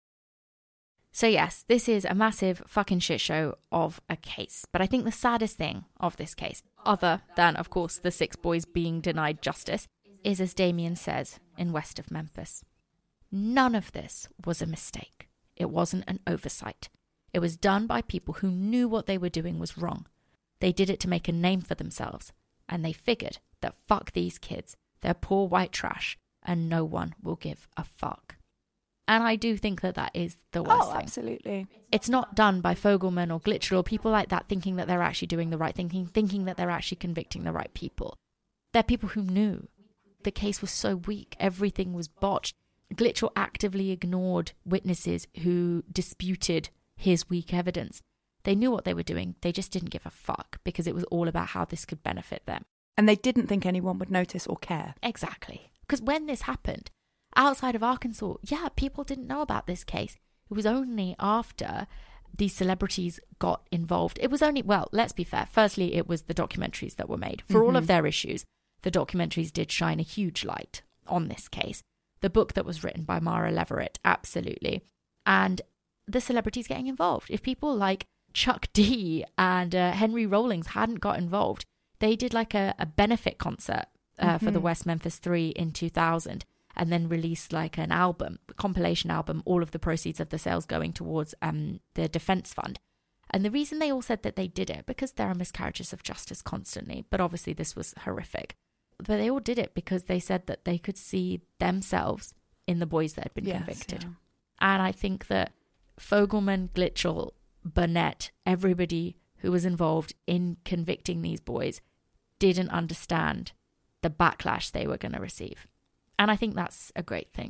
Speaker 2: So yes, this is a massive fucking shit show of a case. But I think the saddest thing of this case, other than, of course, the six boys being denied justice, is, as Damien says, in West of Memphis. None of this was a mistake. It wasn't an oversight. It was done by people who knew what they were doing was wrong. They did it to make a name for themselves, and they figured that fuck these kids, they're poor white trash, and no one will give a fuck. And I do think that that is the worst
Speaker 1: oh,
Speaker 2: thing.
Speaker 1: Absolutely.
Speaker 2: It's not done by Fogelman or Glitchell or people like that thinking that they're actually doing the right thing, thinking, thinking that they're actually convicting the right people. They're people who knew. The case was so weak. Everything was botched. Glitchell actively ignored witnesses who disputed his weak evidence. They knew what they were doing. They just didn't give a fuck because it was all about how this could benefit them.
Speaker 1: And they didn't think anyone would notice or care.
Speaker 2: Exactly. Because when this happened, outside of Arkansas, yeah, people didn't know about this case. It was only after these celebrities got involved. It was only, well, let's be fair. Firstly, it was the documentaries that were made. For mm-hmm. all of their issues, the documentaries did shine a huge light on this case. The book that was written by Mara Leverett, absolutely. And the celebrities getting involved. If people like Chuck D and uh, Henry Rollins hadn't got involved, they did like a, a benefit concert uh, mm-hmm. for the West Memphis three in two thousand and then released like an album, a compilation album, all of the proceeds of the sales going towards um, the defense fund. And the reason they all said that they did it, because there are miscarriages of justice constantly, but obviously this was horrific. But they all did it because they said that they could see themselves in the boys that had been yes, convicted. Yeah. And I think that Fogelman, Glitchell, Burnett, everybody who was involved in convicting these boys didn't understand the backlash they were going to receive. And I think that's a great thing.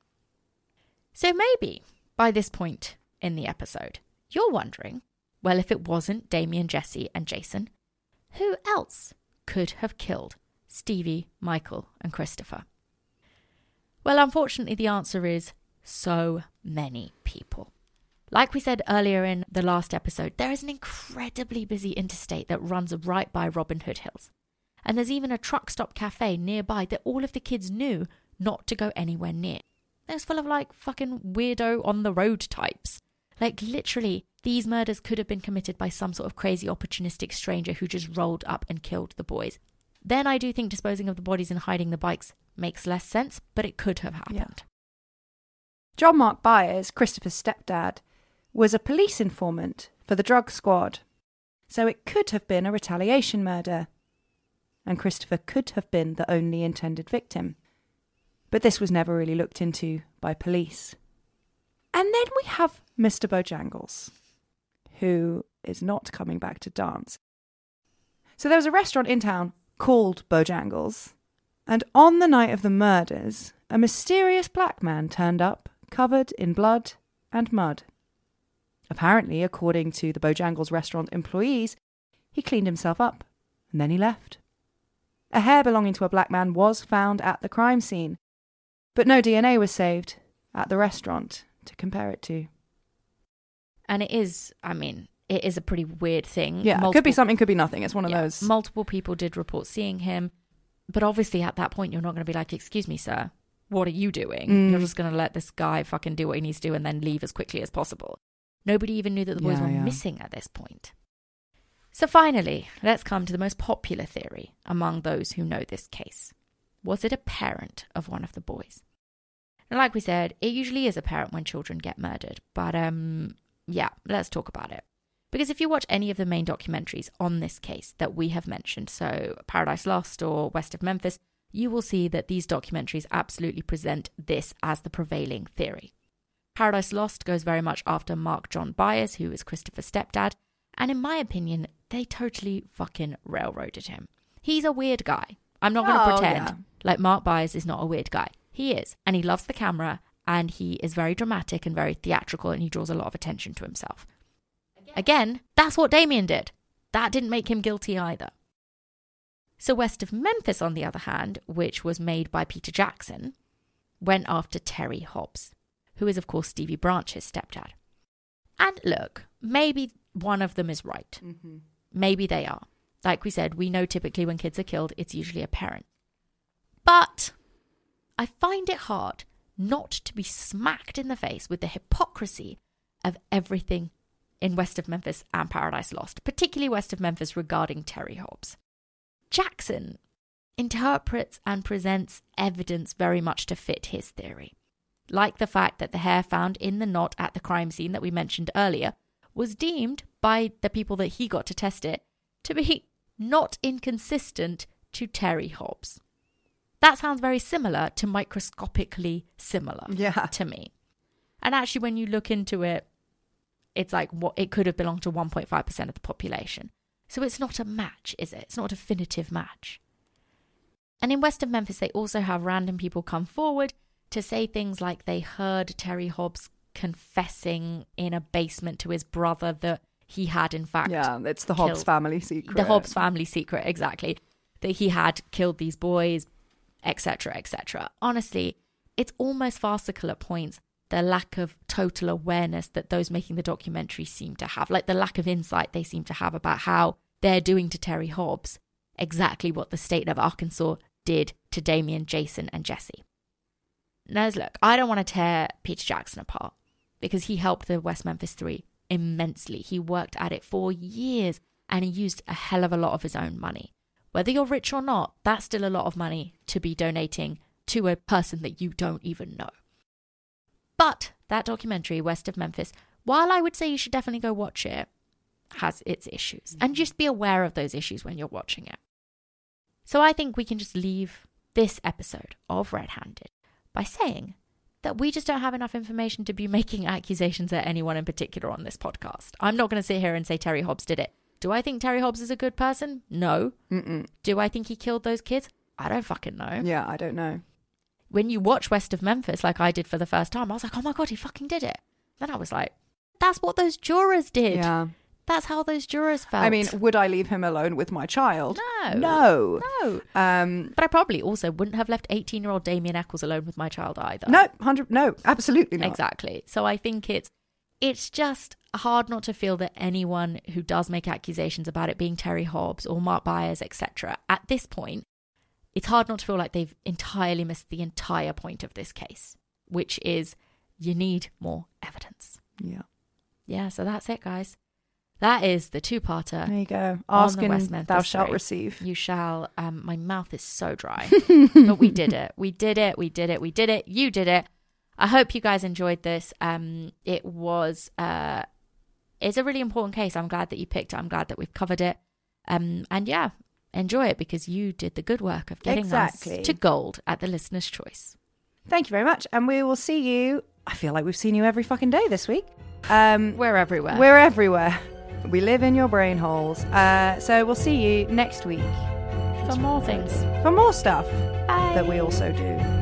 Speaker 2: So maybe by this point in the episode, you're wondering, well, if it wasn't Damien, Jesse, and Jason, who else could have killed Stevie, Michael, and Christopher? Well, unfortunately, the answer is so many people. Like we said earlier in the last episode, there is an incredibly busy interstate that runs right by Robin Hood Hills. And there's even a truck stop cafe nearby that all of the kids knew not to go anywhere near. It was full of like fucking weirdo on the road types. Like literally, these murders could have been committed by some sort of crazy opportunistic stranger who just rolled up and killed the boys. Then I do think disposing of the bodies and hiding the bikes makes less sense, but it could have happened.
Speaker 1: Yeah. John Mark Byers, Christopher's stepdad, was a police informant for the drug squad. So it could have been a retaliation murder. And Christopher could have been the only intended victim. But this was never really looked into by police. And then we have Mister Bojangles, who is not coming back to dance. So there was a restaurant in town called Bojangles, and on the night of the murders, a mysterious black man turned up, covered in blood and mud. Apparently, according to the Bojangles restaurant employees, he cleaned himself up, and then he left. A hair belonging to a black man was found at the crime scene, but no D N A was saved at the restaurant to compare it to.
Speaker 2: And it is, I mean, it is a pretty weird thing.
Speaker 1: Yeah, multiple, it could be something, could be nothing. It's one of
Speaker 2: yeah,
Speaker 1: those.
Speaker 2: Multiple people did report seeing him, but obviously at that point you're not going to be like, excuse me, sir, what are you doing? Mm. You're just going to let this guy fucking do what he needs to do and then leave as quickly as possible. Nobody even knew that the boys yeah, were yeah. missing at this point. So finally, let's come to the most popular theory among those who know this case. Was it a parent of one of the boys? And like we said, it usually is a parent when children get murdered. But um, yeah, let's talk about it. Because if you watch any of the main documentaries on this case that we have mentioned, so Paradise Lost or West of Memphis, you will see that these documentaries absolutely present this as the prevailing theory. Paradise Lost goes very much after Mark John Byers, who is Christopher's stepdad, and in my opinion, they totally fucking railroaded him. He's a weird guy. I'm not going to
Speaker 1: oh,
Speaker 2: pretend
Speaker 1: yeah.
Speaker 2: like Mark Byers is not a weird guy. He is, and he loves the camera, and he is very dramatic and very theatrical, and he draws a lot of attention to himself. Again, that's what Damien did. That didn't make him guilty either. So West of Memphis, on the other hand, which was made by Peter Jackson, went after Terry Hobbs, who is, of course, Stevie Branch's stepdad. And look, maybe one of them is right. Mm-hmm. Maybe they are. Like we said, we know typically when kids are killed, it's usually a parent. But I find it hard not to be smacked in the face with the hypocrisy of everything in West of Memphis and Paradise Lost, particularly West of Memphis regarding Terry Hobbs. Jackson interprets and presents evidence very much to fit his theory. like the fact that the hair found in the knot at the crime scene that we mentioned earlier was deemed by the people that he got to test it to be not inconsistent to Terry Hobbs. That sounds very similar to microscopically similar
Speaker 1: Yeah.
Speaker 2: to me. And actually, when you look into it, it's like what it could have belonged to one point five percent of the population. So it's not a match, is it? It's not a definitive match. And in West of Memphis, they also have random people come forward to say things like they heard Terry Hobbs confessing in a basement to his brother that he had, in fact...
Speaker 1: Yeah, it's the Hobbs
Speaker 2: killed-
Speaker 1: family secret.
Speaker 2: The Hobbs family secret, exactly. That he had killed these boys, et cetera, et cetera. Honestly, it's almost farcical at points, the lack of total awareness that those making the documentary seem to have, like the lack of insight they seem to have about how they're doing to Terry Hobbs exactly what the state of Arkansas did to Damien, Jason, and Jesse. Now, look, I don't want to tear Peter Jackson apart because he helped the West Memphis Three immensely. He worked at it for years and he used a hell of a lot of his own money. Whether you're rich or not, that's still a lot of money to be donating to a person that you don't even know. But that documentary, West of Memphis, while I would say you should definitely go watch it, has its issues. And just be aware of those issues when you're watching it. So I think we can just leave this episode of Red Handed by saying that we just don't have enough information to be making accusations at anyone in particular on this podcast. I'm not going to sit here and say Terry Hobbs did it. Do I think Terry Hobbs is a good person? No.
Speaker 1: Mm-mm.
Speaker 2: Do I think he killed those kids? I don't fucking know.
Speaker 1: Yeah, I don't know.
Speaker 2: When you watch West of Memphis, like I did for the first time, I was like, oh my God, he fucking did it. Then I was like, that's what those jurors did.
Speaker 1: Yeah.
Speaker 2: That's how those jurors felt.
Speaker 1: I mean, would I leave him alone with my child?
Speaker 2: no.
Speaker 1: No.
Speaker 2: No.
Speaker 1: Um,
Speaker 2: But I probably also wouldn't have left eighteen-year-old Damien Eccles alone with my child either.
Speaker 1: no, one hundred, no, absolutely not.
Speaker 2: Exactly. So I think it's it's just hard not to feel that anyone who does make accusations about it being Terry Hobbs or Mark Byers, et cetera, at this point, it's hard not to feel like they've entirely missed the entire point of this case, which is you need more evidence.
Speaker 1: Yeah.
Speaker 2: Yeah, so that's it, guys. That is the two-parter.
Speaker 1: There you go.
Speaker 2: on
Speaker 1: Ask
Speaker 2: the West
Speaker 1: and
Speaker 2: Memphis
Speaker 1: thou shalt
Speaker 2: Three.
Speaker 1: receive.
Speaker 2: You shall. Um, my mouth is so dry. But we did it. We did it. We did it. We did it. You did it. I hope you guys enjoyed this. Um, it was... Uh, it's a really important case. I'm glad that you picked it. I'm glad that we've covered it. Um, and yeah, enjoy it because you did the good work of getting
Speaker 1: Exactly.
Speaker 2: us to gold at the listener's choice.
Speaker 1: Thank you very much. And we will see you. I feel like we've seen you every fucking day this week. Um,
Speaker 2: We're everywhere.
Speaker 1: We're everywhere. We live in your brain holes. Uh, so we'll see you next week
Speaker 2: For more things.
Speaker 1: for more stuff
Speaker 2: Bye.
Speaker 1: that we also do.